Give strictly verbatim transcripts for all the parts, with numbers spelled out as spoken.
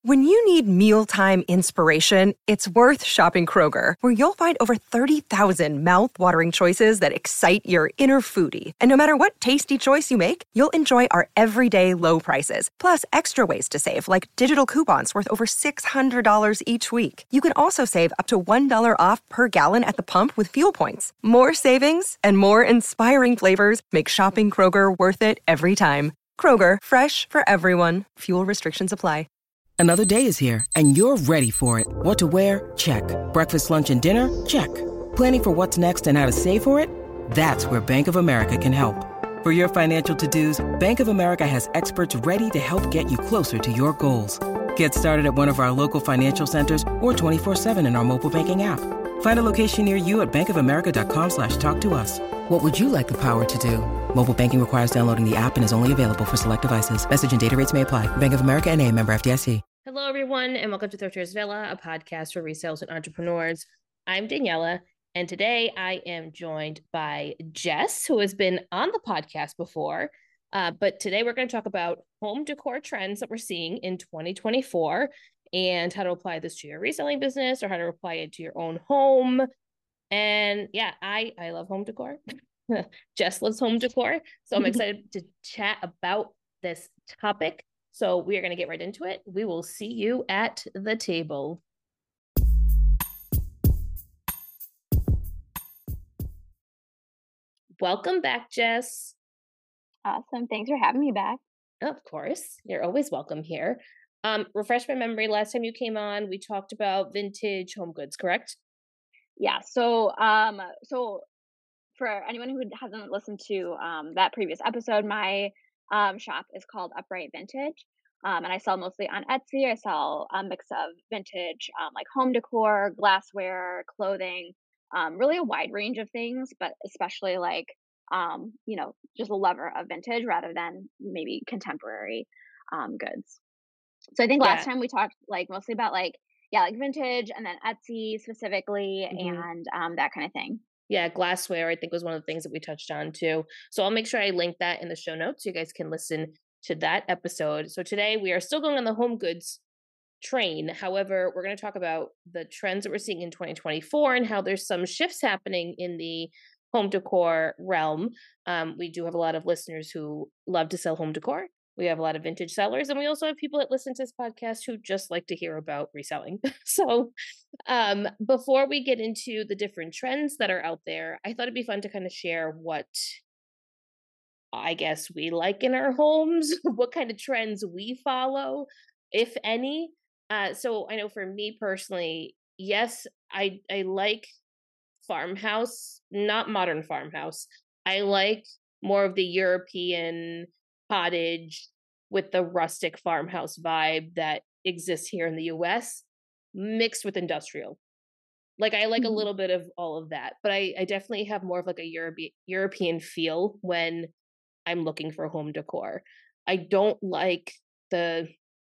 When you need mealtime inspiration, it's worth shopping Kroger, where you'll find over thirty thousand mouth-watering choices that excite your inner foodie. And no matter what tasty choice you make, you'll enjoy our everyday low prices, plus extra ways to save, like digital coupons worth over six hundred dollars each week. You can also save up to one dollar off per gallon at the pump with fuel points. More savings and more inspiring flavors make shopping Kroger worth it every time. Kroger, fresh for everyone. Fuel restrictions apply. Another day is here, and you're ready for it. What to wear? Check. Breakfast, lunch, and dinner? Check. Planning for what's next and how to save for it? That's where Bank of America can help. For your financial to-dos, Bank of America has experts ready to help get you closer to your goals. Get started at one of our local financial centers or twenty-four seven in our mobile banking app. Find a location near you at bankofamerica.com slash talk to us. What would you like the power to do? Mobile banking requires downloading the app and is only available for select devices. Message and data rates may apply. Bank of America N A, member F D I C. Hello, everyone, and welcome to Thrifter's Villa, a podcast for resales and entrepreneurs. I'm Daniela, and today I am joined by Jess, who has been on the podcast before. Uh, but today we're going to talk about home decor trends that we're seeing in twenty twenty-four and how to apply this to your reselling business or how to apply it to your own home. And yeah, I, I love home decor. Jess loves home decor. So I'm excited to chat about this topic. So we are going to get right into it. We will see you at the table. Welcome back, Jess. Awesome. Thanks for having me back. Of course. You're always welcome here. Um, refresh my memory. Last time you came on, we talked about vintage home goods, correct? Yeah. So, um, so for anyone who hasn't listened to um, that previous episode, my um, shop is called Upright Vintage. Um, and I sell mostly on Etsy. I sell a mix of vintage, um, like home decor, glassware, clothing, um, really a wide range of things, but especially like, um, you know, just a lover of vintage rather than maybe contemporary um, goods. So I think last Yeah. time we talked like mostly about like, yeah, like vintage and then Etsy specifically Mhm. and um, that kind of thing. Yeah, glassware, I think, was one of the things that we touched on too. So I'll make sure I link that in the show notes so you guys can listen to that episode. So today we are still going on the home goods train. However, we're going to talk about the trends that we're seeing in twenty twenty-four and how there's some shifts happening in the home decor realm. Um, we do have a lot of listeners who love to sell home decor. We have a lot of vintage sellers, and we also have people that listen to this podcast who just like to hear about reselling. So um, before we get into the different trends that are out there, I thought it'd be fun to kind of share what I guess we like in our homes, what kind of trends we follow, if any. Uh, so I know for me personally, yes, I I like farmhouse, not modern farmhouse. I like more of the European cottage with the rustic farmhouse vibe that exists here in the U S, mixed with industrial. Like I like a Mhm. little bit of all of that, but I, I definitely have more of like a Europe- European feel when I'm looking for home decor. I don't like the,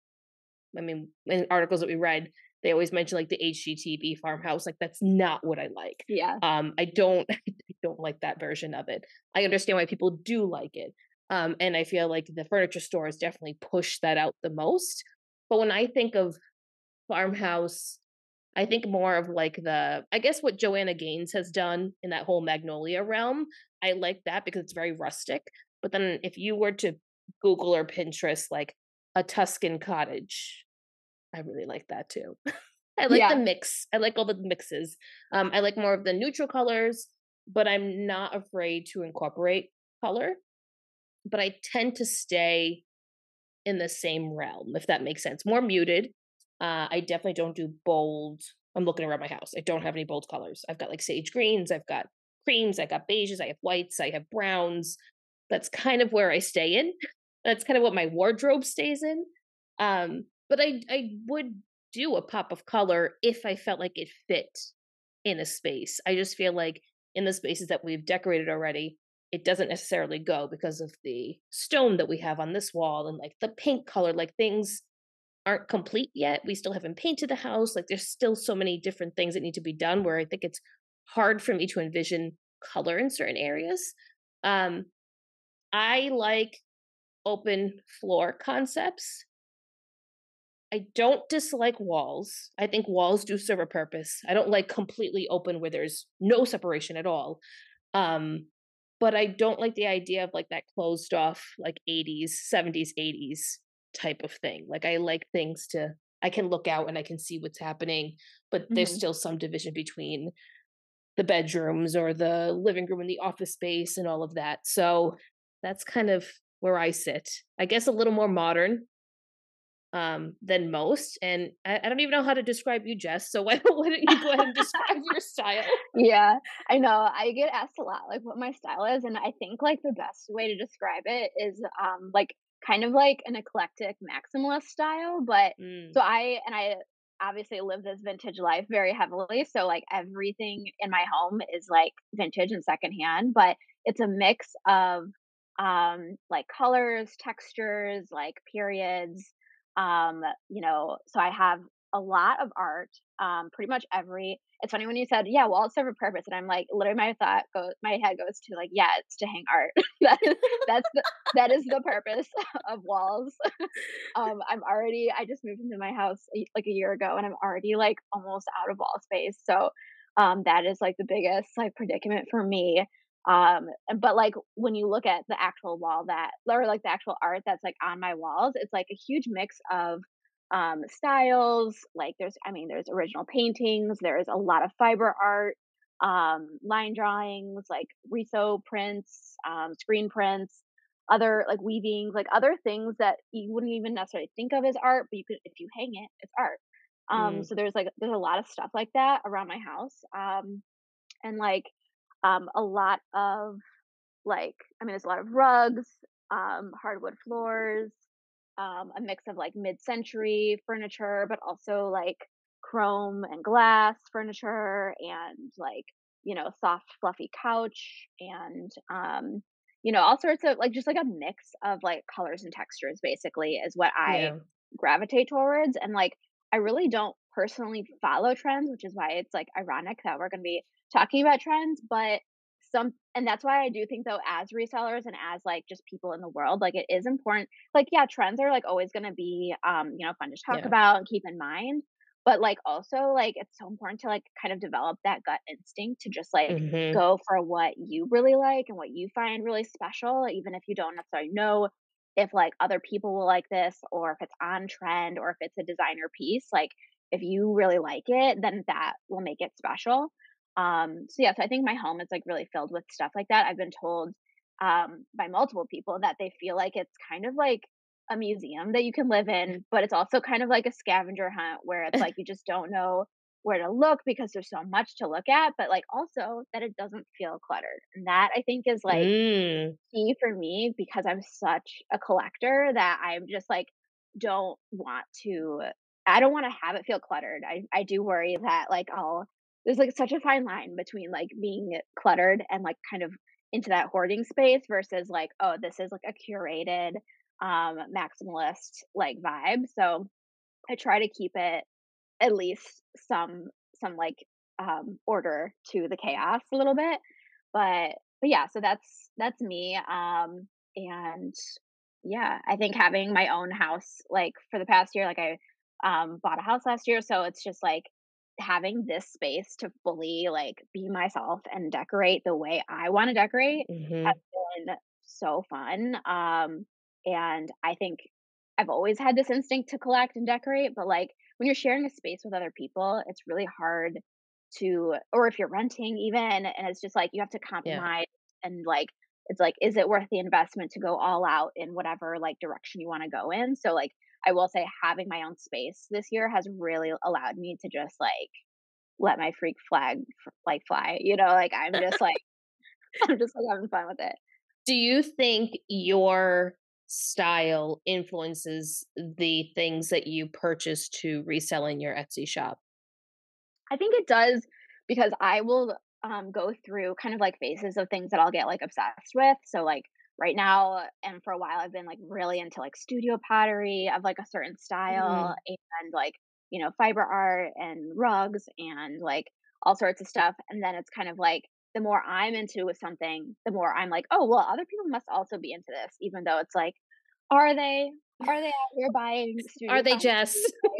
I mean, in articles that we read, they always mention like the H G T V farmhouse. Like that's not what I like. Yeah. Um, I don't, I don't like that version of it. I understand why people do like it. Um, and I feel like the furniture stores definitely push that out the most. But when I think of farmhouse, I think more of like the, I guess what Joanna Gaines has done in that whole Magnolia realm. I like that because it's very rustic. But then if you were to Google or Pinterest like a Tuscan cottage, I really like that too. I like the Yeah. mix. I like all the mixes. Um, I like more of the neutral colors, but I'm not afraid to incorporate color. But I tend to stay in the same realm, if that makes sense. More muted. Uh, I definitely don't do bold. I'm looking around my house. I don't have any bold colors. I've got like sage greens, I've got creams, I've got beiges, I have whites, I have browns. That's kind of where I stay in. That's kind of what my wardrobe stays in. Um, but I I would do a pop of color if I felt like it fit in a space. I just feel like in the spaces that we've decorated already, it doesn't necessarily go because of the stone that we have on this wall and like the paint color, like things aren't complete yet. We still haven't painted the house. Like there's still so many different things that need to be done where I think it's hard for me to envision color in certain areas. Um, I like open floor concepts. I don't dislike walls. I think walls do serve a purpose. I don't like completely open where there's no separation at all. Um, but I don't like the idea of like that closed off like eighties, seventies, eighties type of thing. Like I like things to I can look out and I can see what's happening, but there's Hmm. still some division between the bedrooms or the living room and the office space and all of that. So that's kind of where I sit. I guess a little more modern um, than most. And I, I don't even know how to describe you, Jess. So why don't, why don't you go ahead and describe your style? Yeah, I know. I get asked a lot, like, what my style is, and I think, like, the best way to describe it is, um, like, kind of like an eclectic maximalist style, but Mm, so I and I obviously live this vintage life very heavily, so, like, everything in my home is, like, vintage and secondhand, but it's a mix of, um, like, colors, textures, like, periods, um, you know, so I have a lot of art, um, pretty much every it's funny when you said, "Yeah, walls serve a purpose," and I'm like, literally, my thought goes, my head goes to like, yeah, it's to hang art. That is that's the that is the purpose of walls. Um, I'm already I just moved into my house a like, a year ago, and I'm already, like, almost out of wall space, so, um, that is, like, the biggest, like, predicament for me. Um, and but, like, when you look at the actual wall that or, like, the actual art that's, like, on my walls, it's, like, a huge mix of, um, styles, like, there's I mean, there's original paintings, there's a lot of fiber art, um, line drawings, like, Riso prints, um, screen prints, other like weavings, like other things that you wouldn't even necessarily think of as art, but you could if you hang it, it's art. Um, mm, so there's like there's a lot of stuff like that around my house. Um, and like um a lot of like I mean there's a lot of rugs, um, hardwood floors, um, a mix of like mid-century furniture, but also like chrome and glass furniture and like, you know, soft fluffy couch and um, you know, all sorts of like just like a mix of like colors and textures basically is what I yeah. gravitate towards. And like I really don't personally follow trends, which is why it's like ironic that we're going to be talking about trends, but some and that's why I do think though as resellers and as like just people in the world, like it is important. Like yeah, trends are like always going to be um, you know, fun to talk Yeah. about and keep in mind, but like also like it's so important to like kind of develop that gut instinct to just like Hmm. go for what you really like and what you find really special even if you don't necessarily know if like other people will like this or if it's on trend or if it's a designer piece. Like if you really like it, then that will make it special. Um, so yeah, so I think my home is like really filled with stuff like that. I've been told um, by multiple people that they feel like it's kind of like a museum that you can live in, but it's also kind of like a scavenger hunt where it's like you just don't know where to look because there's so much to look at, but like also that it doesn't feel cluttered. And that I think is like Mm, key for me because I'm such a collector that I'm just like don't want to I don't want to have it feel cluttered. I I do worry that like I'll there's like such a fine line between like being cluttered and like kind of into that hoarding space versus like oh this is like a curated um maximalist like vibe. So I try to keep it at least some some like um order to the chaos a little bit. But but yeah, so that's that's me, um, and yeah, I think having my own house, like, for the past year, like, I, um, bought a house last year, so it's just, like, having this space to fully, like, be myself and decorate the way I wanna decorate has hmm. been so fun, um, and I think I've always had this instinct to collect and decorate, but, like, when you're sharing a space with other people, it's really hard to or if you're renting even, and it's just, like, you have to Yeah. compromise and, like, it's like, is it worth the investment to go all out in whatever, like, direction you wanna go in? So, like, I will say having my own space this year has really allowed me to just, like, let my freak flag f like, fly, you know? Like, I'm just, like I'm just, like, having fun with it. Do you think your style influences the things that you purchase to resell in your Etsy shop? I think it does because I will, um, go through kind of, like, phases of things that I'll get, like, obsessed with. So, like, right now and for a while, I've been, like, really into, like, studio pottery of, like, a certain style Mm, and, like, you know, fiber art and rugs and, like, all sorts of stuff, and then it's kind of like, the more I'm into with something, the more I'm like, "Oh, well, other people must also be into this," even though it's like, are they? Are they out here buying Are studio they, furniture? Jess?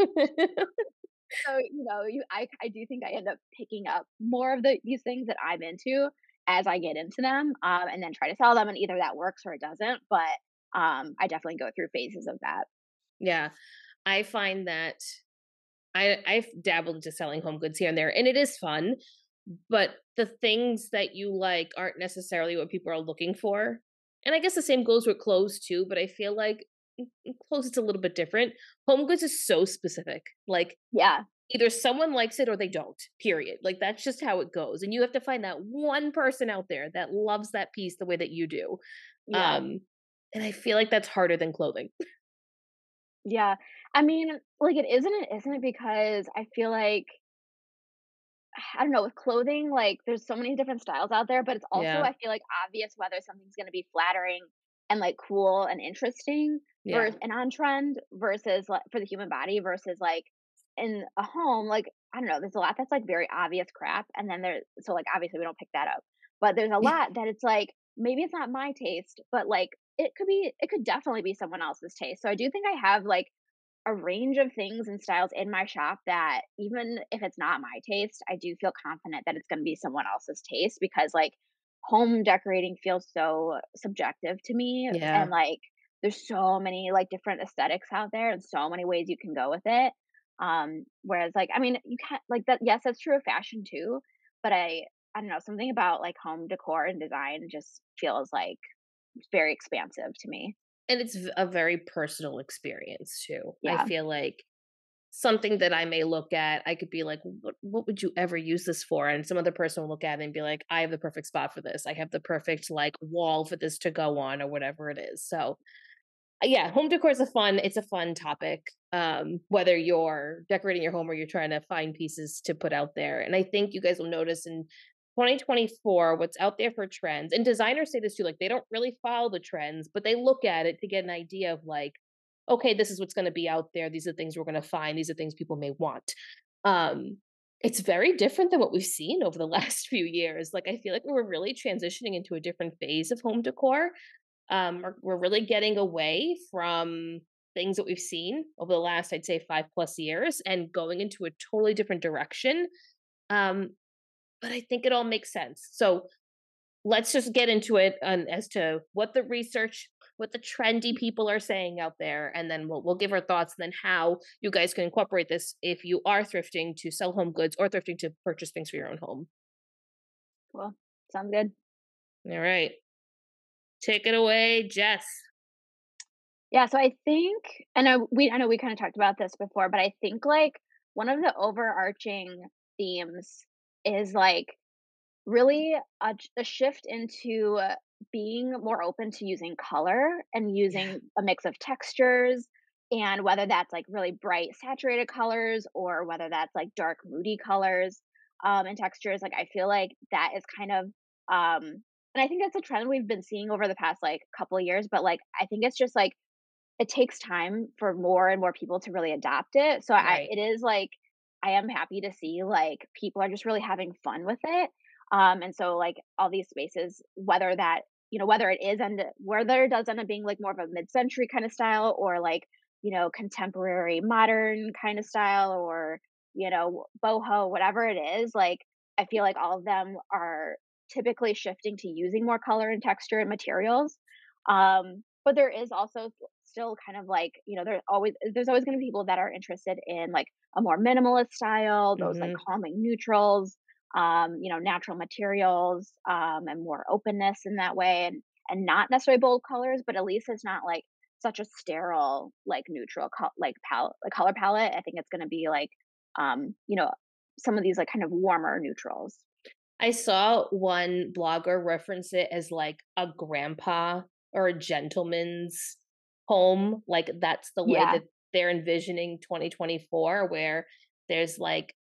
So, you know, you I I do think I end up picking up more of the these things that I'm into as I get into them, um, and then try to sell them, and either that works or it doesn't, but, um, I definitely go through phases of that. Yeah. I find that I I've dabbled into selling home goods here and there, and it is fun, but the things that you like aren't necessarily what people are looking for. And I guess the same goes with clothes too, but I feel like mm, mm, clothes is a little bit different. Home goods is so specific. Like Yeah, either someone likes it or they don't. Period. Like that's just how it goes. And you have to find that one person out there that loves that piece the way that you do. yeah, Um and I feel like that's harder than clothing. yeah. I mean, like, it isn't it isn't it because I feel like I don't know, with clothing, like, there's so many different styles out there, but it's also, Yeah. I feel like, obvious whether something's gonna be flattering and, like, cool and interesting Yeah. vers and on trend versus, like, for the human body versus, like, in a home, like, I don't know, there's a lot that's, like, very obvious crap, and then there so, like, obviously, we don't pick that up. But there's a lot that it's, like, maybe it's not my taste, but, like, it could be it could definitely be someone else's taste. So I do think I have, like, a range of things and styles in my shop that even if it's not my taste, I do feel confident that it's gonna be someone else's taste because, like, home decorating feels so subjective to me, and, Yeah. like, there's so many, like, different aesthetics out there and so many ways you can go with it. Um, whereas, like, I mean, you can't like, that yes, that's true of fashion too, but I I don't know, something about, like, home decor and design just feels, like, very expansive to me. And it's v a very personal experience too. I Yeah. feel like something that I may look at, I could be like, "What what would you ever use this for?" And some other person will look at it and be like, "I have the perfect spot for this. I have the perfect, like, wall for this to go on," or whatever it is. So, uh, yeah, home decor is a fun it's a fun topic, um, whether you're decorating your home or you're trying to find pieces to put out there. And I think you guys will notice in twenty twenty-four, what's out there for trends, and designers say this too, like, they don't really follow the trends, but they look at it to get an idea of, like, "Okay, this is what's gonna be out there. These are things we're gonna find. These are things people may want." Um, it's very different than what we've seen over the last few years. Like, I feel like we're really transitioning into a different phase of home decor. Um, we're we're really getting away from things that we've seen over the last, I'd say, five plus years and going into a totally different direction. Um, but I think it all makes sense. So let's just get into it um, as to what the research, what the trendy people are saying out there, and then we'll we'll give our thoughts, and then how you guys can incorporate this if you are thrifting to sell home goods or thrifting to purchase things for your own home. Well, sounds good. All right, take it away, Jess. Yeah, so I think and I we I know we kinda talked about this before, but I think, like, one of the overarching themes is, like, really a ch a shift into uh, being more open to using color and Yeah, using a mix of textures, and whether that's, like, really bright saturated colors or whether that's, like, dark moody colors, um, and textures, like, I feel like that is kind of, um and I think that's a trend we've been seeing over the past, like, couple years, but, like, I think it's just, like, it takes time for more and more people to really adopt it. So I right. it is like I am happy to see like people are just really having fun with it. Um and so like all these spaces, whether that, you know, whether it is and whether it does end up being like more of a mid-century kind of style or like, you know, contemporary modern kind of style or, you know, boho, whatever it is, like I feel like all of them are typically shifting to using more color and texture and materials. Um, but there is also still kind of like, you know, there's always there's always going to be people that are interested in like a more minimalist style, those like Mhm. calming neutrals, um, you know, natural materials, um, and more openness in that way, and and not necessarily bold colors, but at least it's not like such a sterile like neutral co- like palette, like color palette. I think it's going to be like, um, you know, some of these like kind of warmer neutrals. I saw one blogger reference it as like a grandpa or a gentleman's home. Like that's the way Yeah, that they're envisioning twenty twenty-four, where there's like,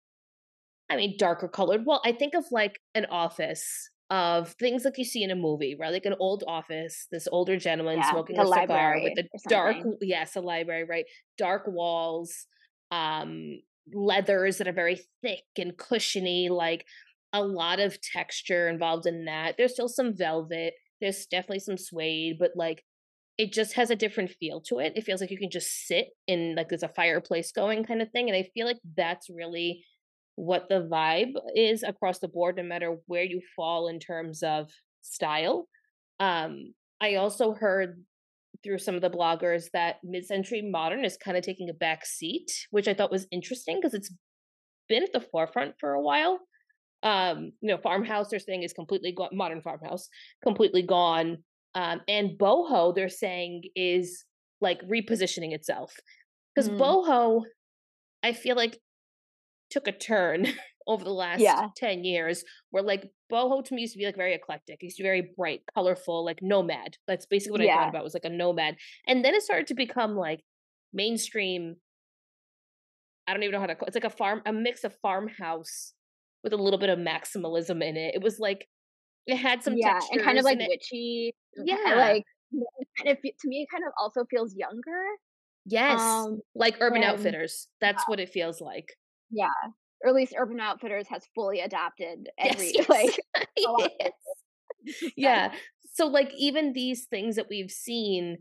I mean, darker colored. Well, I think of like an office of things like you see in a movie, right? Like an old office, this older gentleman yeah, like smoking a a cigar with library a or dark, something. yes, a library, right? Dark walls, um, leathers that are very thick and cushiony, like a lot of texture involved in that. There's still some velvet, there's definitely some suede, but like it just has a different feel to it. It feels like you can just sit in like there's a fireplace going kind of thing. And I feel like that's really what the vibe is across the board, no matter where you fall in terms of style. Um, I also heard through some of the bloggers that mid-century modern is kind of taking a back seat, which I thought was interesting because it's been at the forefront for a while. Um, you know, farmhouse they're saying is completely gone, modern farmhouse completely gone. Um, and boho they're saying is like repositioning itself because Mm, boho I feel like took a turn over the last yeah. ten years where like boho to me used to be like very eclectic. It used to be very bright, colorful, like nomad. That's basically what I thought Yeah. about was like a nomad. And then it started to become like mainstream. I don't even know how to call it's like a farm a mix of farmhouse with a little bit of maximalism in it. It was like it had some Yeah, and kind of textures like in it. witchy, and ki Yeah. like, you know, it kind of fe to me, it kind of also feels younger, Yes. um, Like Urban and Outfitters. That's what it feels like. yeah, or at least Urban Outfitters has fully adapted Yes, every yes. like, a lot of Yes. this aesthetic. Yeah. So like even these things that we've seen,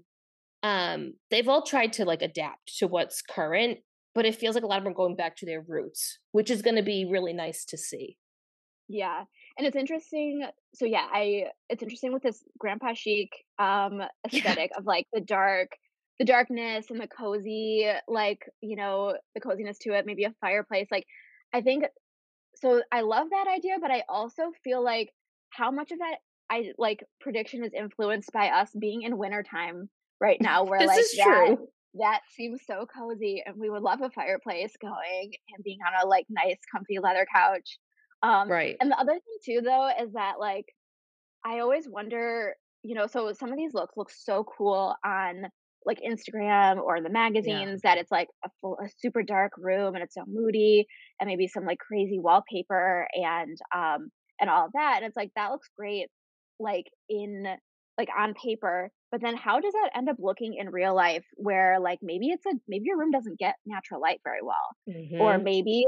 um, they've all tried to like adapt to what's current, but it feels like a lot of them are going back to their roots, which is gonna be really nice to see. Yeah, and it's interesting so yeah, I it's interesting with this grandpa chic, um, Yeah. aesthetic of, like, the dark the darkness and the cozy, like, you know, the coziness to it, maybe a fireplace, like, I think so I love that idea, but I also feel like how much of that I like prediction is influenced by us being in wintertime right now where This like is that true. that seems so cozy and we would love a fireplace going and being on a like nice comfy leather couch. Um Right. and the other thing too though is that like I always wonder, you know, so some of these looks look so cool on like Instagram or the Yeah. magazines that it's like a full a super dark room and it's so moody and maybe some like crazy wallpaper and um and all of that. And it's like that looks great like in like on paper, but then how does that end up looking in real life where like maybe it's a maybe your room doesn't get natural light very well. Or Mhm. maybe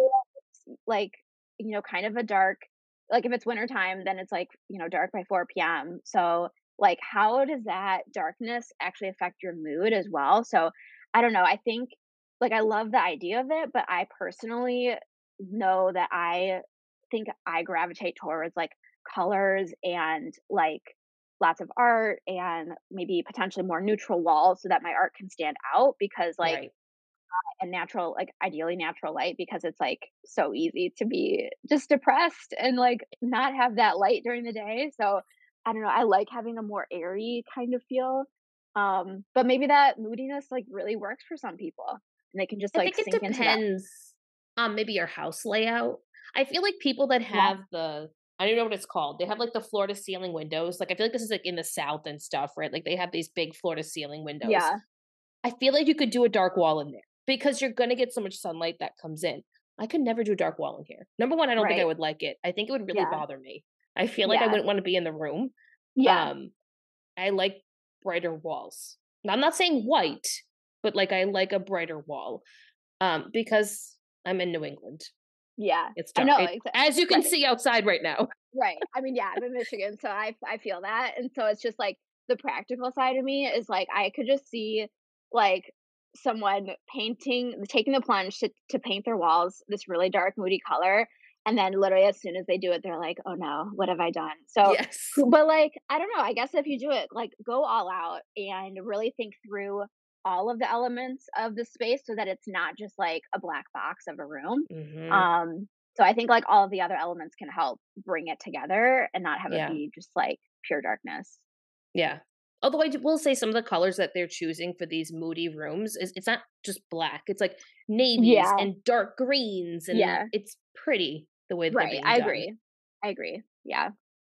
like, you know, kind of a dark like if it's wintertime, then it's like, you know, dark by four p m. So like how does that darkness actually affect your mood as well? So I don't know. I think like I love the idea of it, but I personally know that I think I gravitate towards like colors and like lots of art and maybe potentially more neutral walls so that my art can stand out because like Right. and natural like ideally natural light because it's like so easy to be just depressed and like not have that light during the day. So I don't know, I like having a more airy kind of feel. Um, but maybe that moodiness like really works for some people and they can just I like think it sink into that. depends on maybe your house layout. I feel like people that Yeah. have the I don't know what it's called. They have like the floor to ceiling windows. Like I feel like this is like in the South and stuff, right? Like they have these big floor to ceiling windows. Yeah. I feel like you could do a dark wall in there because you're gonna get so much sunlight that comes in. I could never do a dark wall in here. Number one, I don't think I Right. would like it. I think it would really Yeah. bother me. I feel like I Yeah. wouldn't want to be in the room. Yeah. Um, I like brighter walls. Now, I'm not saying white, but like I like a brighter wall. Um, because I'm in New England. Yeah. It's I dark. know. It, Exa- as you can right. see outside right now. Right. I mean, yeah, I'm in Michigan, so I I feel that, and so it's just like the practical side of me is like I could just see like someone painting, taking the plunge to to paint their walls this really dark, moody color, and then literally as soon as they do it, they're like, "Oh no, what have I done?" So, Yes. who- but like I don't know. I guess if you do it, like go all out and really think through all of the elements of the space so that it's not just like a black box of a room. Hmm. Um, so I think like all of the other elements can help bring it together and not have it Yeah. be just like pure darkness. Yeah. Although I d- will say some of the colors that they're choosing for these moody rooms is it's not just black. It's like navies Yeah, and dark greens, and yeah, it's pretty the way that they're right. being I done. agree. I agree. Yeah.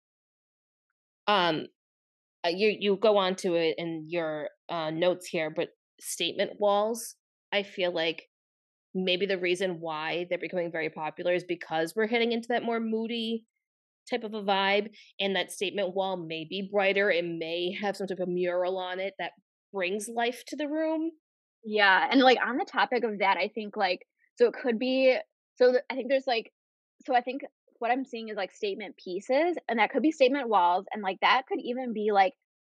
Um, uh, you you go on to it in your uh, notes here, but statement walls. I feel like maybe the reason why they're becoming very popular is because we're hitting into that more moody type of a vibe, and that statement wall may be brighter. It may have some type of mural on it that brings life to the room. Yeah, and like on the topic of that, I think like so it could be so th- I think there's like so I think what I'm seeing is like statement pieces and that could be statement walls and like that could even be like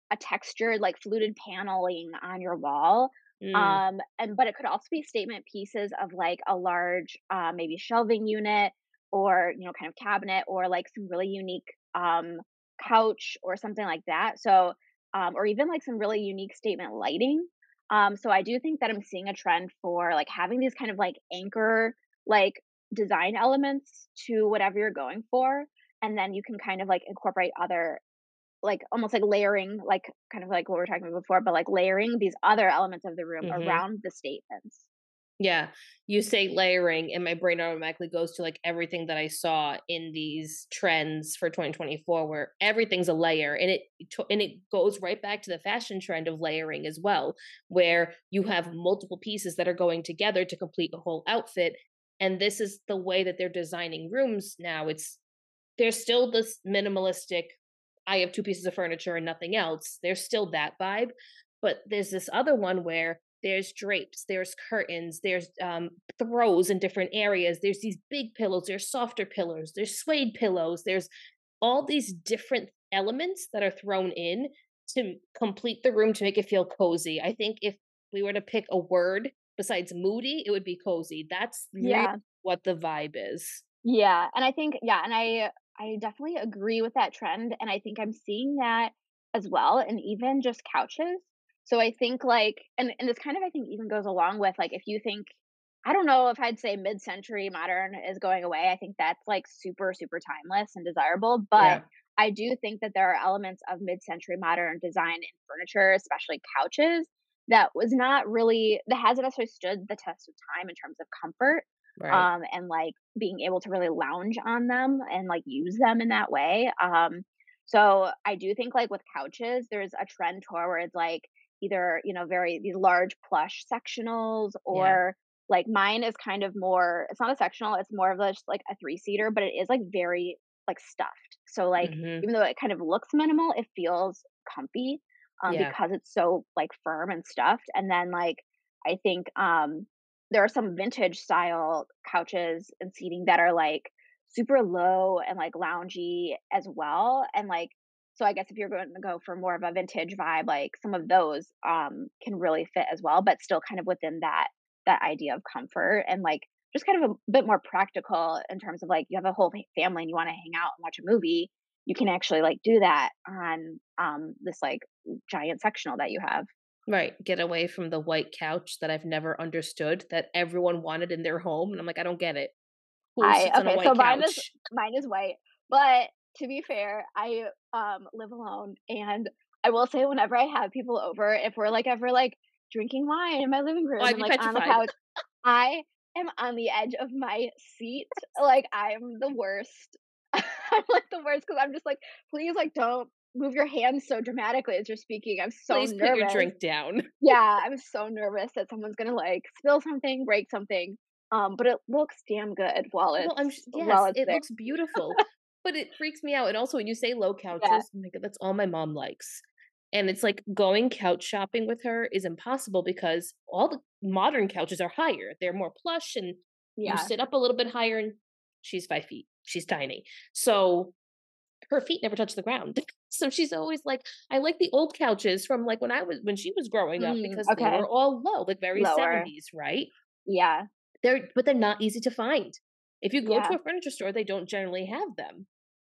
a textured, like fluted paneling on your wall. Mm, Um, and but it could also be statement pieces of like a large, uh, maybe shelving unit or you know, kind of cabinet or like some really unique um couch or something like that. So, um, or even like some really unique statement lighting. Um, so I do think that I'm seeing a trend for like having these kind of like anchor like design elements to whatever you're going for, and then you can kind of like incorporate other like almost like layering, like kind of like what we were talking about before, but like layering these other elements of the room mhm. around the statements. Yeah, you say layering, and my brain automatically goes to like everything that I saw in these trends for twenty twenty-four, where everything's a layer, and it to- and it goes right back to the fashion trend of layering as well, where you have multiple pieces that are going together to complete a whole outfit. And this is the way that they're designing rooms now. It's there's still this minimalistic, I have two pieces of furniture and nothing else. There's still that vibe, but there's this other one where there's drapes, there's curtains, there's um, throws in different areas. There's these big pillows, there's softer pillows, there's suede pillows, there's all these different elements that are thrown in to complete the room to make it feel cozy. I think if we were to pick a word besides moody, it would be cozy. That's really Yeah. what the vibe is. Yeah, and I think yeah, and I I definitely agree with that trend, and I think I'm seeing that as well, and even just couches. So I think like, and and this kind of I think even goes along with like if you think, I don't know if I'd say mid-century modern is going away. I think that's like super super timeless and desirable, but Yeah. I do think that there are elements of mid-century modern design in furniture, especially couches, that was not really that hasn't necessarily stood the test of time in terms of comfort, Right. um, and like being able to really lounge on them and like use them in that way. Um, so I do think like with couches, there's a trend towards like either, you know, very these large plush sectionals Yeah. or like mine is kind of more, it's not a sectional, it's more of a, just like a three seater, but it is like very like stuffed. So like Mhm. even though it kind of looks minimal, it feels comfy um Yeah. because it's so like firm and stuffed. And then like I think um there are some vintage style couches and seating that are like super low and like loungy as well. And like, so I guess if you're going to go for more of a vintage vibe, like some of those um can really fit as well, but still kind of within that that idea of comfort and like just kind of a bit more practical in terms of like you have a whole fa- family and you want to hang out and watch a movie, you can actually like do that on um this like giant sectional that you have. Right. Get away from the white couch that I've never understood that everyone wanted in their home. And I'm like, I don't get it. Who I sits on a okay, so white mine is couch? mine is white, but to be fair, I um live alone, and I will say whenever I have people over, if we're like ever like drinking wine in my living Oh, room I'd and be like on the petrified. couch, I am on the edge of my seat. Like I'm the worst. I'm like the worst because I'm just like, please like don't move your hands so dramatically as you're speaking. I'm so Please put your nervous. drink down. Yeah, I'm so nervous that someone's gonna like spill something, break something. Um, but it looks damn good while Well, I'm it's sh- while yes, it's it there. looks beautiful, but it freaks me out. And also, when you say low Yeah, couches, oh my God, that's all my mom likes. And it's like going couch shopping with her is impossible because all the modern couches are higher. They're more plush, and you yeah, sit up a little bit higher. And she's five feet. She's tiny, so her feet never touch the ground. So she's always like, I like the old couches from like when I was when she was growing up mm, because they okay, were all low, like very lower. seventies, right? Yeah, They're but they're not easy to find. If you go to yeah, a furniture store, they don't generally have them.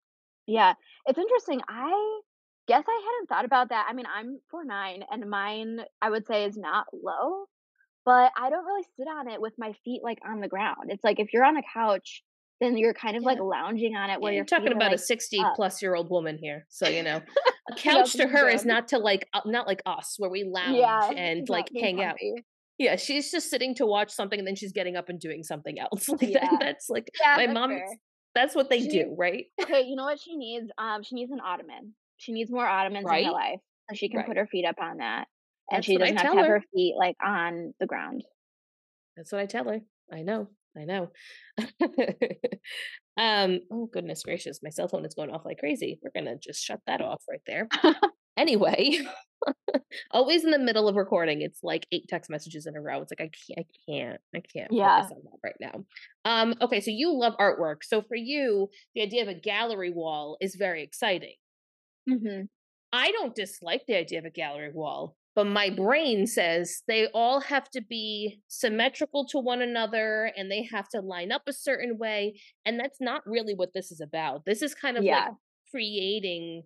yeah. It's interesting. I guess I hadn't thought about that. I mean, I'm four nine, and mine I would say is not low, but I don't really sit on it with my feet like on the ground. It's like if you're on a couch, then you're kind of like Yeah. lounging on it Yeah, where you're your talking feet are about a like sixty up. plus year old woman here. So, you know, a That's couch to her is good. not to like uh, not like us where we lounge Yeah, and it's like not being hang out. comfy. Yeah, she's just sitting to watch something and then she's getting up and doing something else. Like that Yeah, that's like yeah, my that's mom fair. that's what they She needs do, right? Okay, you know what she needs? Um, she needs an ottoman. She needs more ottomans in her Right? life so she can put Right. her feet up on that, and That's she what I doesn't have to tell have her. her feet, like, on the ground. That's what I tell her. I know. I know. um, oh goodness gracious, my cell phone is going off like crazy. We're gonna just shut that off right there. Anyway, always in the middle of recording, it's like eight text messages in a row. It's like I can't, I can't, I can't Yeah. focus on that right now. Um, okay, so you love artwork. So for you, the idea of a gallery wall is very exciting. Mhm. I don't dislike the idea of a gallery wall, but my brain says they all have to be symmetrical to one another and they have to line up a certain way. And that's not really what this is about. This is kind of like Yeah. creating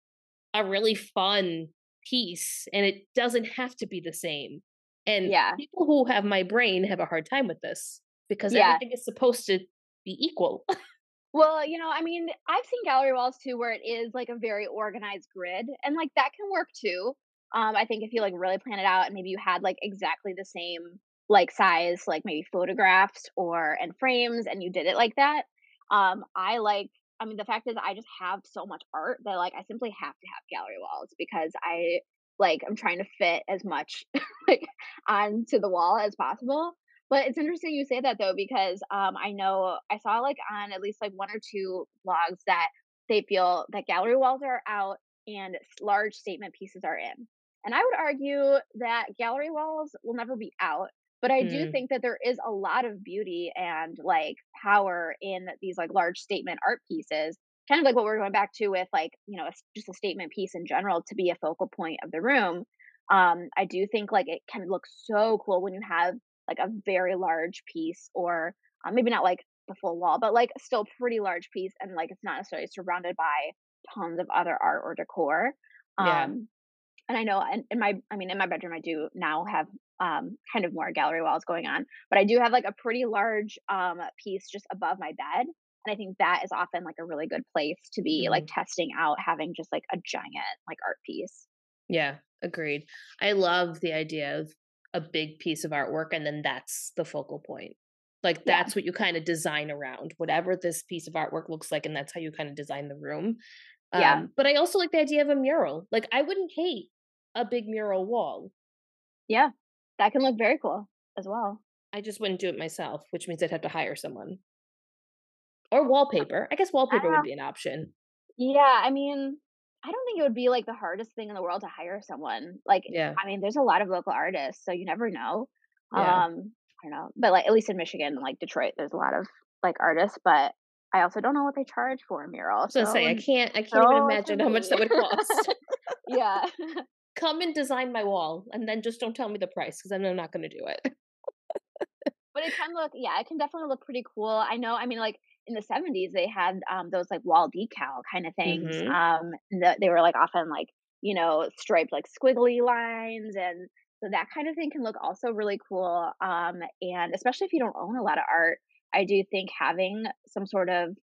a really fun piece, and it doesn't have to be the same. And Yeah. people who have my brain have a hard time with this because Yeah. everything is supposed to be equal. Well, you know, I mean, I've seen gallery walls too where it is like a very organized grid, and like that can work too. Um, I think if you like really plan it out and maybe you had like exactly the same like size, like maybe photographs or and frames, and you did it like that. Um, I like. I mean, the fact is, I just have so much art that like I simply have to have gallery walls because I like I'm trying to fit as much like onto the wall as possible. But it's interesting you say that though, because um, I know I saw like on at least like one or two blogs that they feel that gallery walls are out and s- large statement pieces are in. And I would argue that gallery walls will never be out. But I do Mm, think that there is a lot of beauty and like power in these like large statement art pieces. Kind of like what we're going back to with like, you know, a s just a statement piece in general to be a focal point of the room. Um, I do think like it can look so cool when you have like a very large piece or uh, maybe not like the full wall, but like still pretty large piece and like it's not necessarily surrounded by tons of other art or decor. yeah. Um, and I know in, in my I mean in my bedroom I do now have um kind of more gallery walls going on, but I do have like a pretty large um piece just above my bed. And I think that is often like a really good place to be like Mm. testing out having just like a giant like art piece. Yeah, agreed. I love the idea of a big piece of artwork and then that's the focal point. Like Yeah. that's what you kind of design around, whatever this piece of artwork looks like, and that's how you kind of design the room. Yeah. Um, but I also like the idea of a mural. Like I wouldn't hate a big mural wall. Yeah. That can look very cool as well. I just wouldn't do it myself, which means I'd have to hire someone. Or wallpaper. I guess wallpaper would Ah, be an option. yeah, I mean, I don't think it would be, like, the hardest thing in the world to hire someone. Like, Yeah. I mean, there's a lot of local artists, so you never know. Yeah. Um, I don't know, but, like, at least in Michigan, like Detroit, there's a lot of, like, artists, but I also don't know what they charge for a I mural, was gonna say I so can't I can't even so to imagine how much that me. would cost. Yeah. Come and design my wall and then just don't tell me the price because then I'm not gonna do it. But it can look yeah, it can definitely look pretty cool. I know, I mean, like, in the seventies, they had, um, those, like, wall decal kinda things, Mhm. um, that they were, like, often, like, you know, striped, like, squiggly lines, and so that kind of thing can look also really cool, um, and especially if you don't own a lot of art, I do think having some sort of,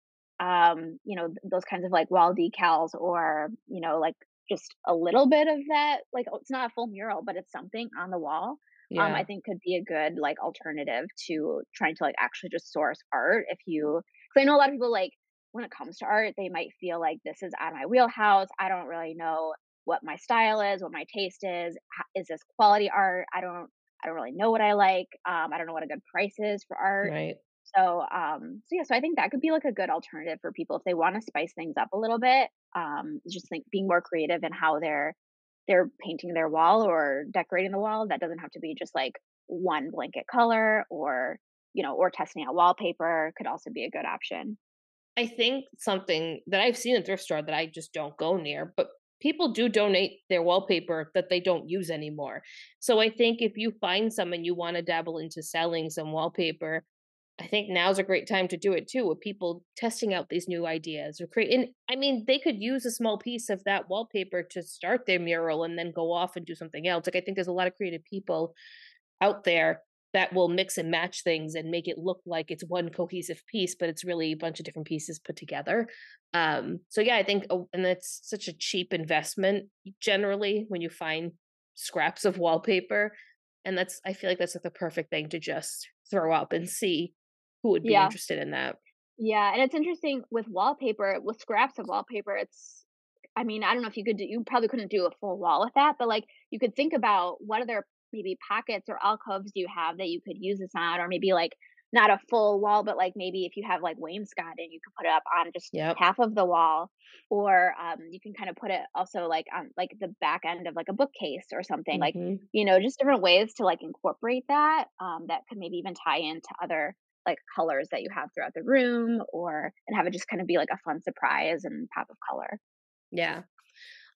um, you know, th those kinds of, like, wall decals or, you know, like, just a little bit of that, like, oh, it's not a full mural, but it's something on the wall, um, I Yeah. think could be a good like alternative to trying to like actually just source art if you because I know a lot of people like when it comes to art, they might feel like this is out of my wheelhouse. I don't really know what my style is, what my taste is. Ho- Is this quality art? I don't I don't really know what I like. Um, I don't know what a good price is for art. Right. So um so yeah, so I think that could be like a good alternative for people if they want to spice things up a little bit. Um just think being more creative in how they're they're painting their wall or decorating the wall. That doesn't have to be just like one blanket color or, you know, or testing out wallpaper could also be a good option. I think something that I've seen at thrift store that I just don't go near, but people do donate their wallpaper that they don't use anymore. So I think if you find some and you wanna dabble into selling some wallpaper, I think now's a great time to do it too, with people testing out these new ideas or create and I mean, they could use a small piece of that wallpaper to start their mural and then go off and do something else. Like, I think there's a lot of creative people out there that will mix and match things and make it look like it's one cohesive piece, but it's really a bunch of different pieces put together. Um, so yeah, I think, oh, and that's such a cheap investment generally when you find scraps of wallpaper. And that's, I feel like that's like the perfect thing to just throw up and see who would be Yeah. interested in that. Yeah. And it's interesting with wallpaper, with scraps of wallpaper, it's, I mean, I don't know if you could do, you probably couldn't do a full wall with that, but like you could think about what other maybe pockets or alcoves do you have that you could use this on, or maybe like not a full wall, but like maybe if you have like wainscoting, you could put it up on just Yep. half of the wall, or um, you can kind of put it also like on like the back end of like a bookcase or something, like Hmm. you know, just different ways to like incorporate that um, that could maybe even tie into other like colors that you have throughout the room, or and have it just kind of be like a fun surprise and pop of color. Yeah.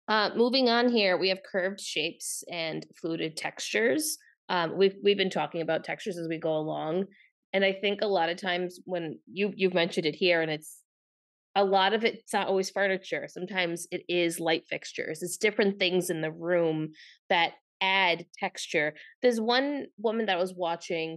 Uh, moving on here, we have curved shapes and fluted textures. Um, we've we've been talking about textures as we go along, and I think a lot of times when you you've mentioned it here, and it's a lot of it's not always furniture. Sometimes it is light fixtures. It's different things in the room that add texture. There's one woman that I was watching,